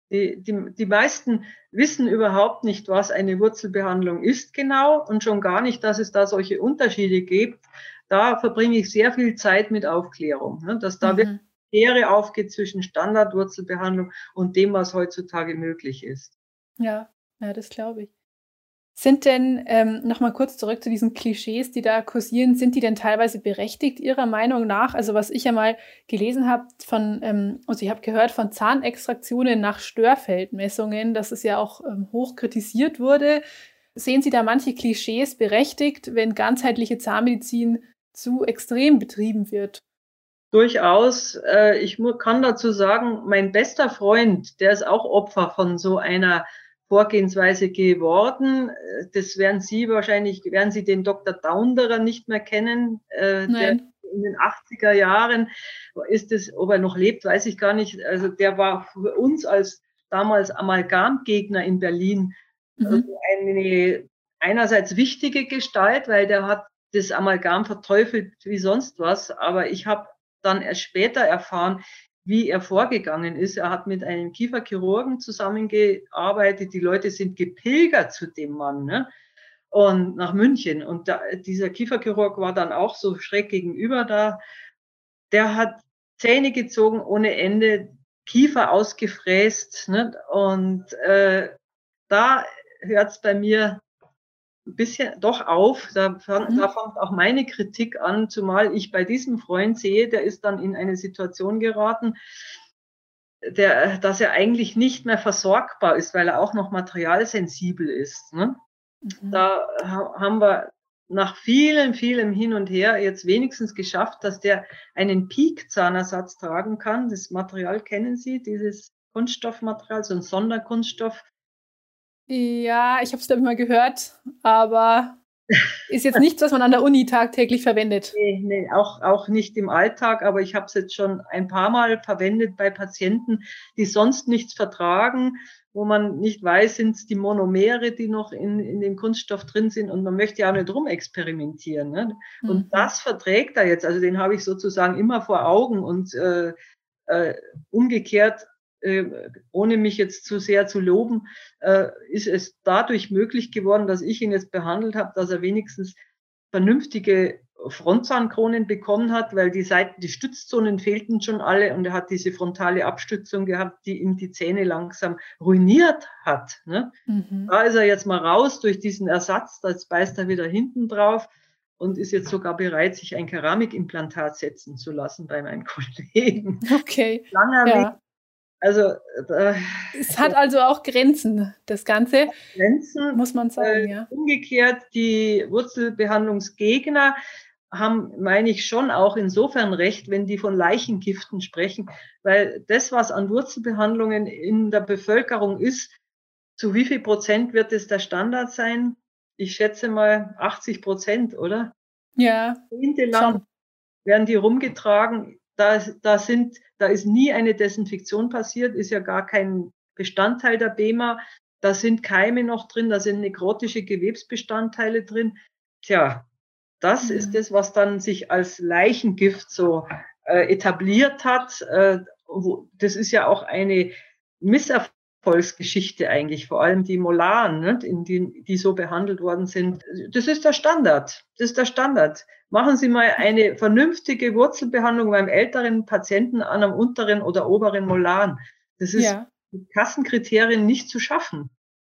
Die meisten wissen überhaupt nicht, was eine Wurzelbehandlung ist genau und schon gar nicht, dass es da solche Unterschiede gibt. Da verbringe ich sehr viel Zeit mit Aufklärung, ne, dass da wirklich Mhm. Schere aufgeht zwischen Standardwurzelbehandlung und dem, was heutzutage möglich ist. Ja, ja, das glaube ich. Sind denn, noch mal kurz zurück zu diesen Klischees, die da kursieren, sind die denn teilweise berechtigt Ihrer Meinung nach? Also, was ich ja mal gelesen habe von also, ich habe gehört von Zahnextraktionen nach Störfeldmessungen, dass es ja auch, hoch kritisiert wurde. Sehen Sie da manche Klischees berechtigt, wenn ganzheitliche Zahnmedizin zu extrem betrieben wird? Durchaus. Ich kann dazu sagen, mein bester Freund, der ist auch Opfer von so einer Vorgehensweise geworden. Das werden Sie den Dr. Daunderer nicht mehr kennen, der Nein. in den 80er Jahren ist es, ob er noch lebt, weiß ich gar nicht. Also der war für uns als damals Amalgamgegner in Berlin Mhm. eine einerseits wichtige Gestalt, weil der hat das Amalgam verteufelt wie sonst was, aber ich habe dann erst später erfahren, wie er vorgegangen ist. Er hat mit einem Kieferchirurgen zusammengearbeitet. Die Leute sind gepilgert zu dem Mann, ne? Und nach München. Und dieser Kieferchirurg war dann auch so schräg gegenüber da. Der hat Zähne gezogen ohne Ende, Kiefer ausgefräst. Ne? Und da hört es bei mir ein bisschen doch auf. Da Mhm. fängt auch meine Kritik an, zumal ich bei diesem Freund sehe, der ist dann in eine Situation geraten, dass er eigentlich nicht mehr versorgbar ist, weil er auch noch materialsensibel ist. Ne? Da haben wir nach vielem Hin und Her jetzt wenigstens geschafft, dass der einen Peak-Zahnersatz tragen kann. Das Material kennen Sie, dieses Kunststoffmaterial, so ein Sonderkunststoff. Ja, ich habe es, glaube ich, mal gehört, aber ist jetzt nichts, was man an der Uni tagtäglich verwendet. Nee, auch nicht im Alltag, aber ich habe es jetzt schon ein paar Mal verwendet bei Patienten, die sonst nichts vertragen, wo man nicht weiß, sind es die Monomere, die noch in dem Kunststoff drin sind, und man möchte ja auch nicht rumexperimentieren. Ne? Und das verträgt er jetzt, also den habe ich sozusagen immer vor Augen, und umgekehrt, ohne mich jetzt zu sehr zu loben, ist es dadurch möglich geworden, dass ich ihn jetzt behandelt habe, dass er wenigstens vernünftige Frontzahnkronen bekommen hat, weil die Stützzonen fehlten schon alle, und er hat diese frontale Abstützung gehabt, die ihm die Zähne langsam ruiniert hat. Ne? Da ist er jetzt mal raus durch diesen Ersatz, das beißt er wieder hinten drauf und ist jetzt sogar bereit, sich ein Keramikimplantat setzen zu lassen bei meinen Kollegen. Okay. Langer Weg. Also es hat also auch Grenzen, das Ganze. Grenzen, muss man sagen, ja. Umgekehrt, die Wurzelbehandlungsgegner haben, meine ich, schon auch insofern recht, wenn die von Leichengiften sprechen, weil das, was an Wurzelbehandlungen in der Bevölkerung ist, zu wie viel Prozent wird es der Standard sein? Ich schätze mal 80%, oder? Ja. Jahrzehntelang werden die rumgetragen. Da ist nie eine Desinfektion passiert, ist ja gar kein Bestandteil der BEMA. Da sind Keime noch drin, da sind nekrotische Gewebsbestandteile drin. Tja, das ist das, was dann sich als Leichengift so etabliert hat. Das ist ja auch eine Misserfolgsgeschichte eigentlich, vor allem die Molaren, ne, die so behandelt worden sind. Das ist der Standard. Das ist der Standard. Machen Sie mal eine vernünftige Wurzelbehandlung beim älteren Patienten an einem unteren oder oberen Molaren. Das ist mit Kassenkriterien nicht zu schaffen.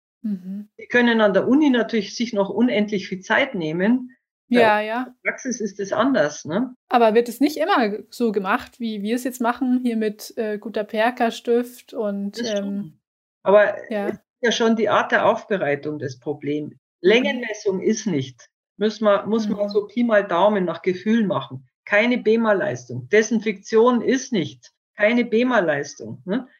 Sie können an der Uni natürlich sich noch unendlich viel Zeit nehmen. Ja. In der Praxis ist es anders, ne? Aber wird es nicht immer so gemacht, wie wir es jetzt machen, hier mit Gutaperka-Stift und aber es ist ja schon die Art der Aufbereitung das Problem. Längenmessung ist nicht. Muss man so Pi mal Daumen nach Gefühl machen. Keine BEMA-Leistung. Desinfektion ist nicht. Keine BEMA-Leistung. Ne?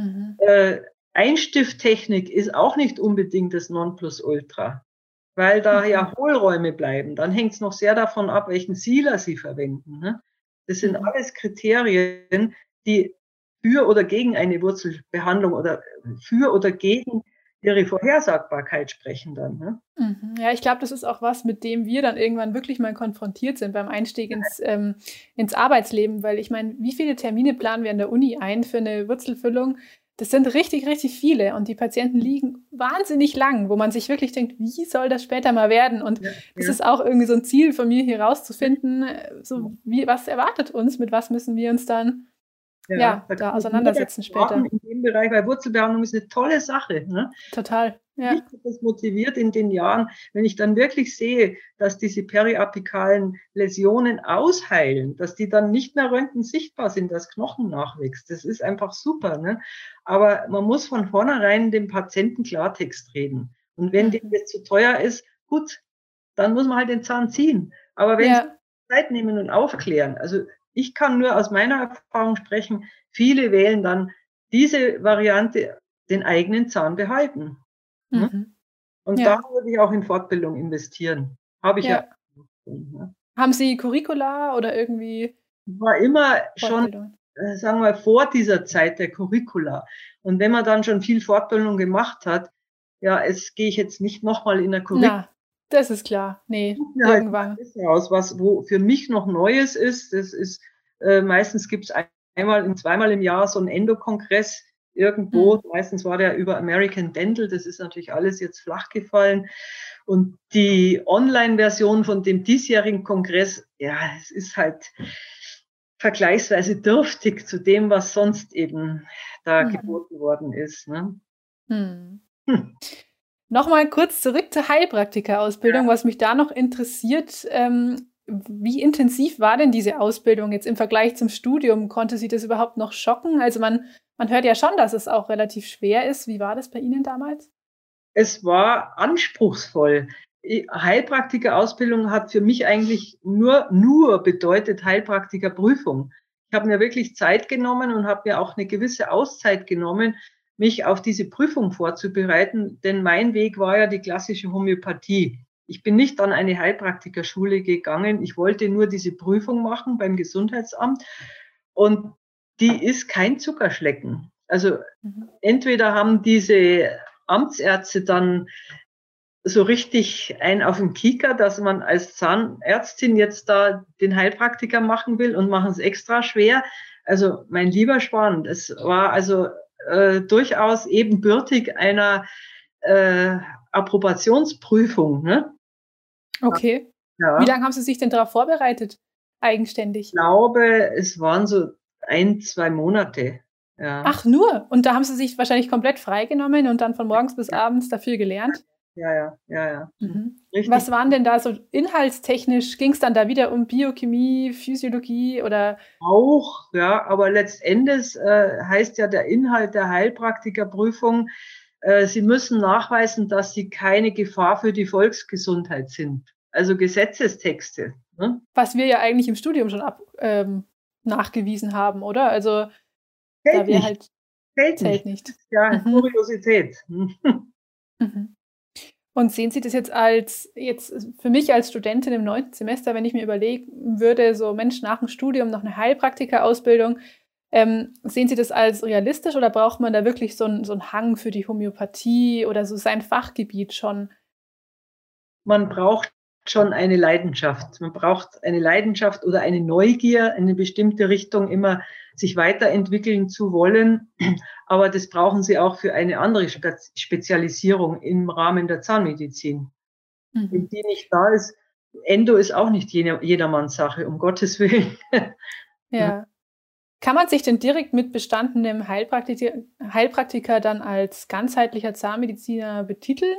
Einstifttechnik ist auch nicht unbedingt das Nonplusultra, weil da ja Hohlräume bleiben. Dann hängt es noch sehr davon ab, welchen Sealer Sie verwenden. Ne? Das sind alles Kriterien, die für oder gegen eine Wurzelbehandlung oder für oder gegen ihre Vorhersagbarkeit sprechen dann. Ne? Ja, ich glaube, das ist auch was, mit dem wir dann irgendwann wirklich mal konfrontiert sind beim Einstieg ins Arbeitsleben, weil ich meine, wie viele Termine planen wir an der Uni ein für eine Wurzelfüllung? Das sind richtig, richtig viele, und die Patienten liegen wahnsinnig lang, wo man sich wirklich denkt, wie soll das später mal werden? Und das ist auch irgendwie so ein Ziel von mir, hier rauszufinden, so was erwartet uns, mit was müssen wir uns dann da auseinandersetzen später. In dem Bereich, weil Wurzelbehandlung ist eine tolle Sache. Ne? Total. Ja. Mich hat das motiviert in den Jahren, wenn ich dann wirklich sehe, dass diese periapikalen Läsionen ausheilen, dass die dann nicht mehr röntgen sichtbar sind, dass Knochen nachwächst. Das ist einfach super. Ne? Aber man muss von vornherein dem Patienten Klartext reden. Und wenn dem das zu teuer ist, gut, dann muss man halt den Zahn ziehen. Aber wenn Sie Zeit nehmen und aufklären, also ich kann nur aus meiner Erfahrung sprechen, viele wählen dann diese Variante, den eigenen Zahn behalten. Und da würde ich auch in Fortbildung investieren. Habe ich ja. Haben Sie Curricula oder irgendwie? War immer schon, sagen wir, vor dieser Zeit der Curricula. Und wenn man dann schon viel Fortbildung gemacht hat, jetzt gehe ich jetzt nicht nochmal in der Curricula. Das ist klar. Nee, irgendwann. Was wo für mich noch Neues ist, das ist, meistens gibt es zweimal im Jahr so einen Endokongress irgendwo. Meistens war der über American Dental, das ist natürlich alles jetzt flach gefallen. Und die Online-Version von dem diesjährigen Kongress, es ist halt vergleichsweise dürftig zu dem, was sonst eben da geboten worden ist. Ne? Nochmal kurz zurück zur Heilpraktika-Ausbildung, was mich da noch interessiert. Wie intensiv war denn diese Ausbildung jetzt im Vergleich zum Studium? Konnte Sie das überhaupt noch schocken? Also man hört ja schon, dass es auch relativ schwer ist. Wie war das bei Ihnen damals? Es war anspruchsvoll. Heilpraktikerausbildung hat für mich eigentlich nur bedeutet Heilpraktikerprüfung. Ich habe mir wirklich Zeit genommen und habe mir auch eine gewisse Auszeit genommen, mich auf diese Prüfung vorzubereiten, denn mein Weg war ja die klassische Homöopathie. Ich bin nicht an eine Heilpraktikerschule gegangen. Ich wollte nur diese Prüfung machen beim Gesundheitsamt und die ist kein Zuckerschlecken. Also entweder haben diese Amtsärzte dann so richtig ein auf den Kieker, dass man als Zahnärztin jetzt da den Heilpraktiker machen will und machen es extra schwer. Also mein lieber Schwan, es war also durchaus ebenbürtig einer Approbationsprüfung. Ne? Okay. Ja. Wie lange haben Sie sich denn darauf vorbereitet, eigenständig? Ich glaube, es waren so 1-2 Monate. Ja. Ach, nur? Und da haben Sie sich wahrscheinlich komplett freigenommen und dann von morgens bis abends dafür gelernt? Ja. Mhm. Was waren denn da so inhaltstechnisch? Ging es dann da wieder um Biochemie, Physiologie oder? Auch, ja, aber letztendlich heißt ja der Inhalt der Heilpraktikerprüfung, Sie müssen nachweisen, dass Sie keine Gefahr für die Volksgesundheit sind. Also Gesetzestexte. Ne? Was wir ja eigentlich im Studium schon nachgewiesen haben, oder? Also Zählt da wir halt zählt nicht. Ja, Kuriosität. Mhm. Und sehen Sie das jetzt für mich als Studentin im 9. Semester, wenn ich mir überlegen würde, so Mensch, nach dem Studium noch eine Heilpraktikerausbildung, sehen Sie das als realistisch oder braucht man da wirklich so einen Hang für die Homöopathie oder so sein Fachgebiet schon? Man braucht schon eine Leidenschaft. Man braucht eine Leidenschaft oder eine Neugier, in eine bestimmte Richtung immer sich weiterentwickeln zu wollen. Aber das brauchen Sie auch für eine andere Spezialisierung im Rahmen der Zahnmedizin. Wenn die nicht da ist, Endo ist auch nicht jedermanns Sache, um Gottes Willen. Ja. Kann man sich denn direkt mit bestandenem Heilpraktiker dann als ganzheitlicher Zahnmediziner betiteln?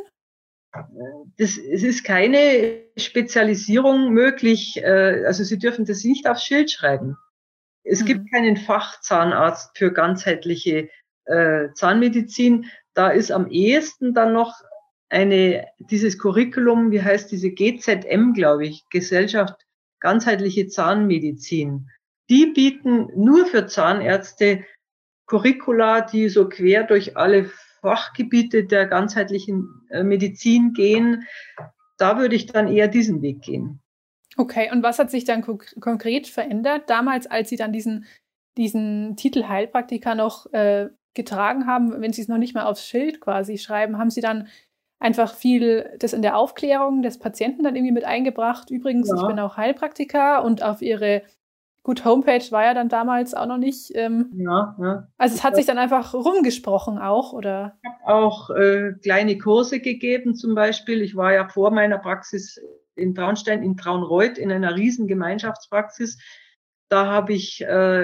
Es ist keine Spezialisierung möglich. Also Sie dürfen das nicht aufs Schild schreiben. Es gibt keinen Fachzahnarzt für ganzheitliche Zahnmedizin. Da ist am ehesten dann noch dieses Curriculum, wie heißt diese GZM, glaube ich, Gesellschaft ganzheitliche Zahnmedizin. Die bieten nur für Zahnärzte Curricula, die so quer durch alle Fachgebiete der ganzheitlichen Medizin gehen. Da würde ich dann eher diesen Weg gehen. Okay, und was hat sich dann konkret verändert damals, als Sie dann diesen Titel Heilpraktiker noch getragen haben, wenn Sie es noch nicht mal aufs Schild quasi schreiben? Haben Sie dann einfach viel das in der Aufklärung des Patienten dann irgendwie mit eingebracht? Übrigens, ich bin auch Heilpraktiker und auf Ihre Homepage war ja dann damals auch noch nicht. Also es hat sich dann einfach rumgesprochen auch, oder? Ich habe auch kleine Kurse gegeben zum Beispiel. Ich war ja vor meiner Praxis in Traunstein, in Traunreut, in einer riesen Gemeinschaftspraxis. Da habe ich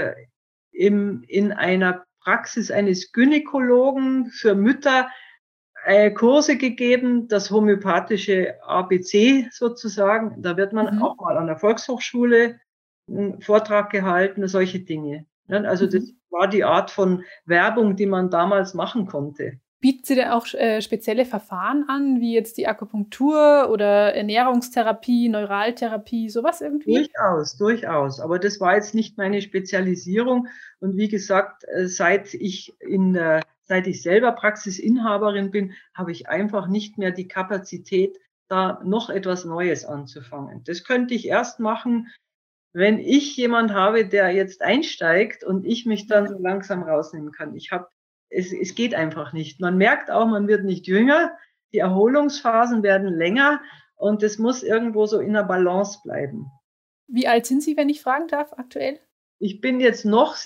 in einer Praxis eines Gynäkologen für Mütter Kurse gegeben, das homöopathische ABC sozusagen. Da wird man auch mal an der Volkshochschule einen Vortrag gehalten, solche Dinge. Also das war die Art von Werbung, die man damals machen konnte. Bieten Sie denn auch spezielle Verfahren an, wie jetzt die Akupunktur oder Ernährungstherapie, Neuraltherapie, sowas irgendwie? Durchaus. Aber das war jetzt nicht meine Spezialisierung. Und wie gesagt, seit ich selber Praxisinhaberin bin, habe ich einfach nicht mehr die Kapazität, da noch etwas Neues anzufangen. Das könnte ich erst machen, wenn ich jemand habe, der jetzt einsteigt und ich mich dann so langsam rausnehmen kann. Es geht einfach nicht. Man merkt auch, man wird nicht jünger, die Erholungsphasen werden länger und es muss irgendwo so in der Balance bleiben. Wie alt sind Sie, wenn ich fragen darf, aktuell? Ich bin jetzt noch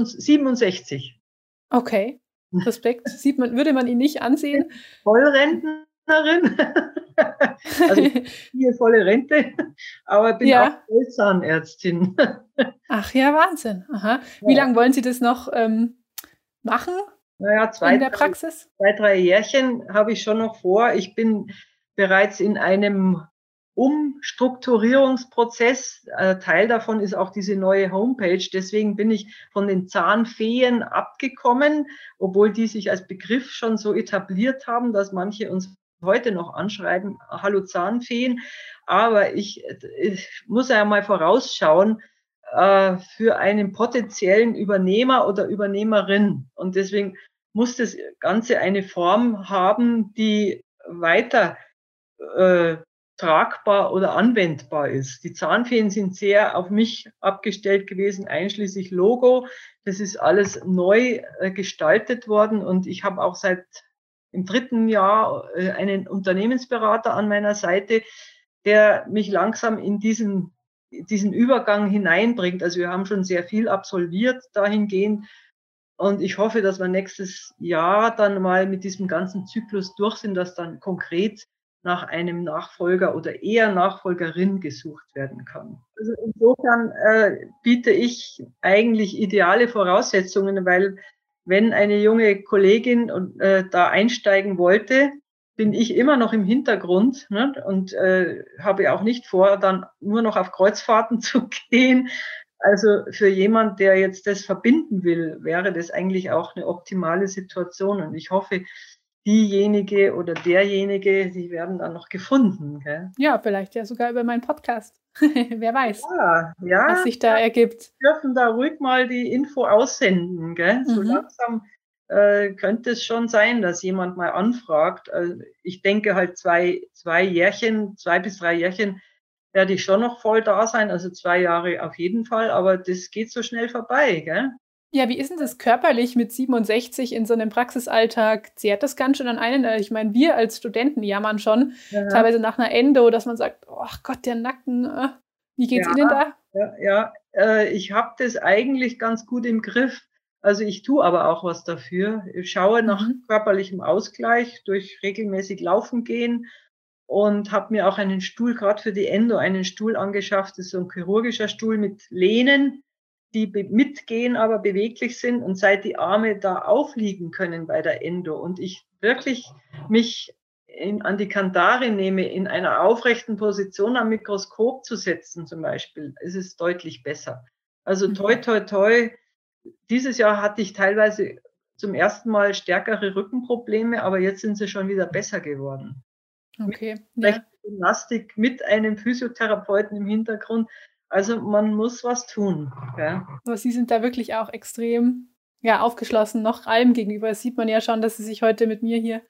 67. Okay, Respekt. Würde man ihn nicht ansehen? Vollrentnerin, also hier volle Rente, aber bin auch Vollzahnärztin. Ach ja, Wahnsinn. Aha. Wie lange wollen Sie das noch machen? Naja, in der Praxis? 2-3 Jährchen habe ich schon noch vor. Ich bin bereits in einem Umstrukturierungsprozess. Teil davon ist auch diese neue Homepage. Deswegen bin ich von den Zahnfeen abgekommen, obwohl die sich als Begriff schon so etabliert haben, dass manche uns heute noch anschreiben, hallo Zahnfeen, aber ich muss ja mal vorausschauen für einen potenziellen Übernehmer oder Übernehmerin. Und deswegen muss das Ganze eine Form haben, die weiter tragbar oder anwendbar ist. Die Zahnfeen sind sehr auf mich abgestellt gewesen, einschließlich Logo. Das ist alles neu gestaltet worden und ich habe auch seit im 3. Jahr einen Unternehmensberater an meiner Seite, der mich langsam in diesen Übergang hineinbringt. Also wir haben schon sehr viel absolviert dahingehend und ich hoffe, dass wir nächstes Jahr dann mal mit diesem ganzen Zyklus durch sind, dass dann konkret nach einem Nachfolger oder eher Nachfolgerin gesucht werden kann. Also insofern biete ich eigentlich ideale Voraussetzungen, weil wenn eine junge Kollegin da einsteigen wollte, bin ich immer noch im Hintergrund, ne, und habe auch nicht vor, dann nur noch auf Kreuzfahrten zu gehen. Also für jemand, der jetzt das verbinden will, wäre das eigentlich auch eine optimale Situation. Und ich hoffe, diejenige oder derjenige, die werden dann noch gefunden. Gell? Ja, vielleicht ja sogar über meinen Podcast. Wer weiß, ja, was sich da ergibt. Wir dürfen da ruhig mal die Info aussenden. Gell? So langsam könnte es schon sein, dass jemand mal anfragt. Ich denke halt 2 bis 3 Jährchen werde ich schon noch voll da sein, also 2 Jahre auf jeden Fall, aber das geht so schnell vorbei, gell? Ja, wie ist denn das körperlich mit 67 in so einem Praxisalltag? Zehrt das ganz schön an einen? Ich meine, wir als Studenten jammern schon, teilweise nach einer Endo, dass man sagt, oh Gott, der Nacken, wie geht's Ihnen da? Ja, ich habe das eigentlich ganz gut im Griff. Also ich tue aber auch was dafür. Ich schaue nach körperlichem Ausgleich durch regelmäßig Laufen gehen und habe mir auch einen Stuhl, gerade für die Endo, einen Stuhl angeschafft. Das ist so ein chirurgischer Stuhl mit Lehnen, die mitgehen, aber beweglich sind. Und seit die Arme da aufliegen können bei der Endo und ich wirklich mich an die Kandare nehme, in einer aufrechten Position am Mikroskop zu setzen zum Beispiel, ist es deutlich besser. Also toi, toi, toi. Dieses Jahr hatte ich teilweise zum ersten Mal stärkere Rückenprobleme, aber jetzt sind sie schon wieder besser geworden. Okay. Mit Gymnastik, mit einem Physiotherapeuten im Hintergrund. Also man muss was tun. Ja. Aber Sie sind da wirklich auch extrem aufgeschlossen, noch allem gegenüber. Das sieht man ja schon, dass Sie sich heute mit mir hier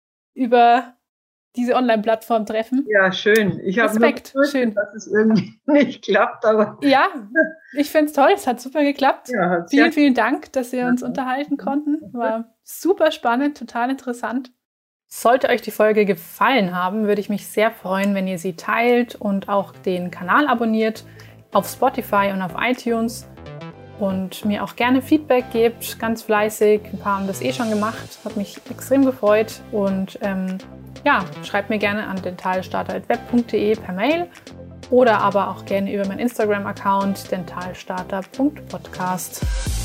über diese Online-Plattform treffen. Ja, schön. Ich habe nur befürchtet, dass es irgendwie nicht klappt, aber... Ja, ich finde es toll. Es hat super geklappt. Ja, vielen, vielen Dank, dass wir uns unterhalten konnten. War super spannend, total interessant. Sollte euch die Folge gefallen haben, würde ich mich sehr freuen, wenn ihr sie teilt und auch den Kanal abonniert auf Spotify und auf iTunes und mir auch gerne Feedback gebt, ganz fleißig. Ein paar haben das schon gemacht, hat mich extrem gefreut und schreibt mir gerne an dentalstarter@web.de per Mail oder aber auch gerne über meinen Instagram-Account dentalstarter.podcast.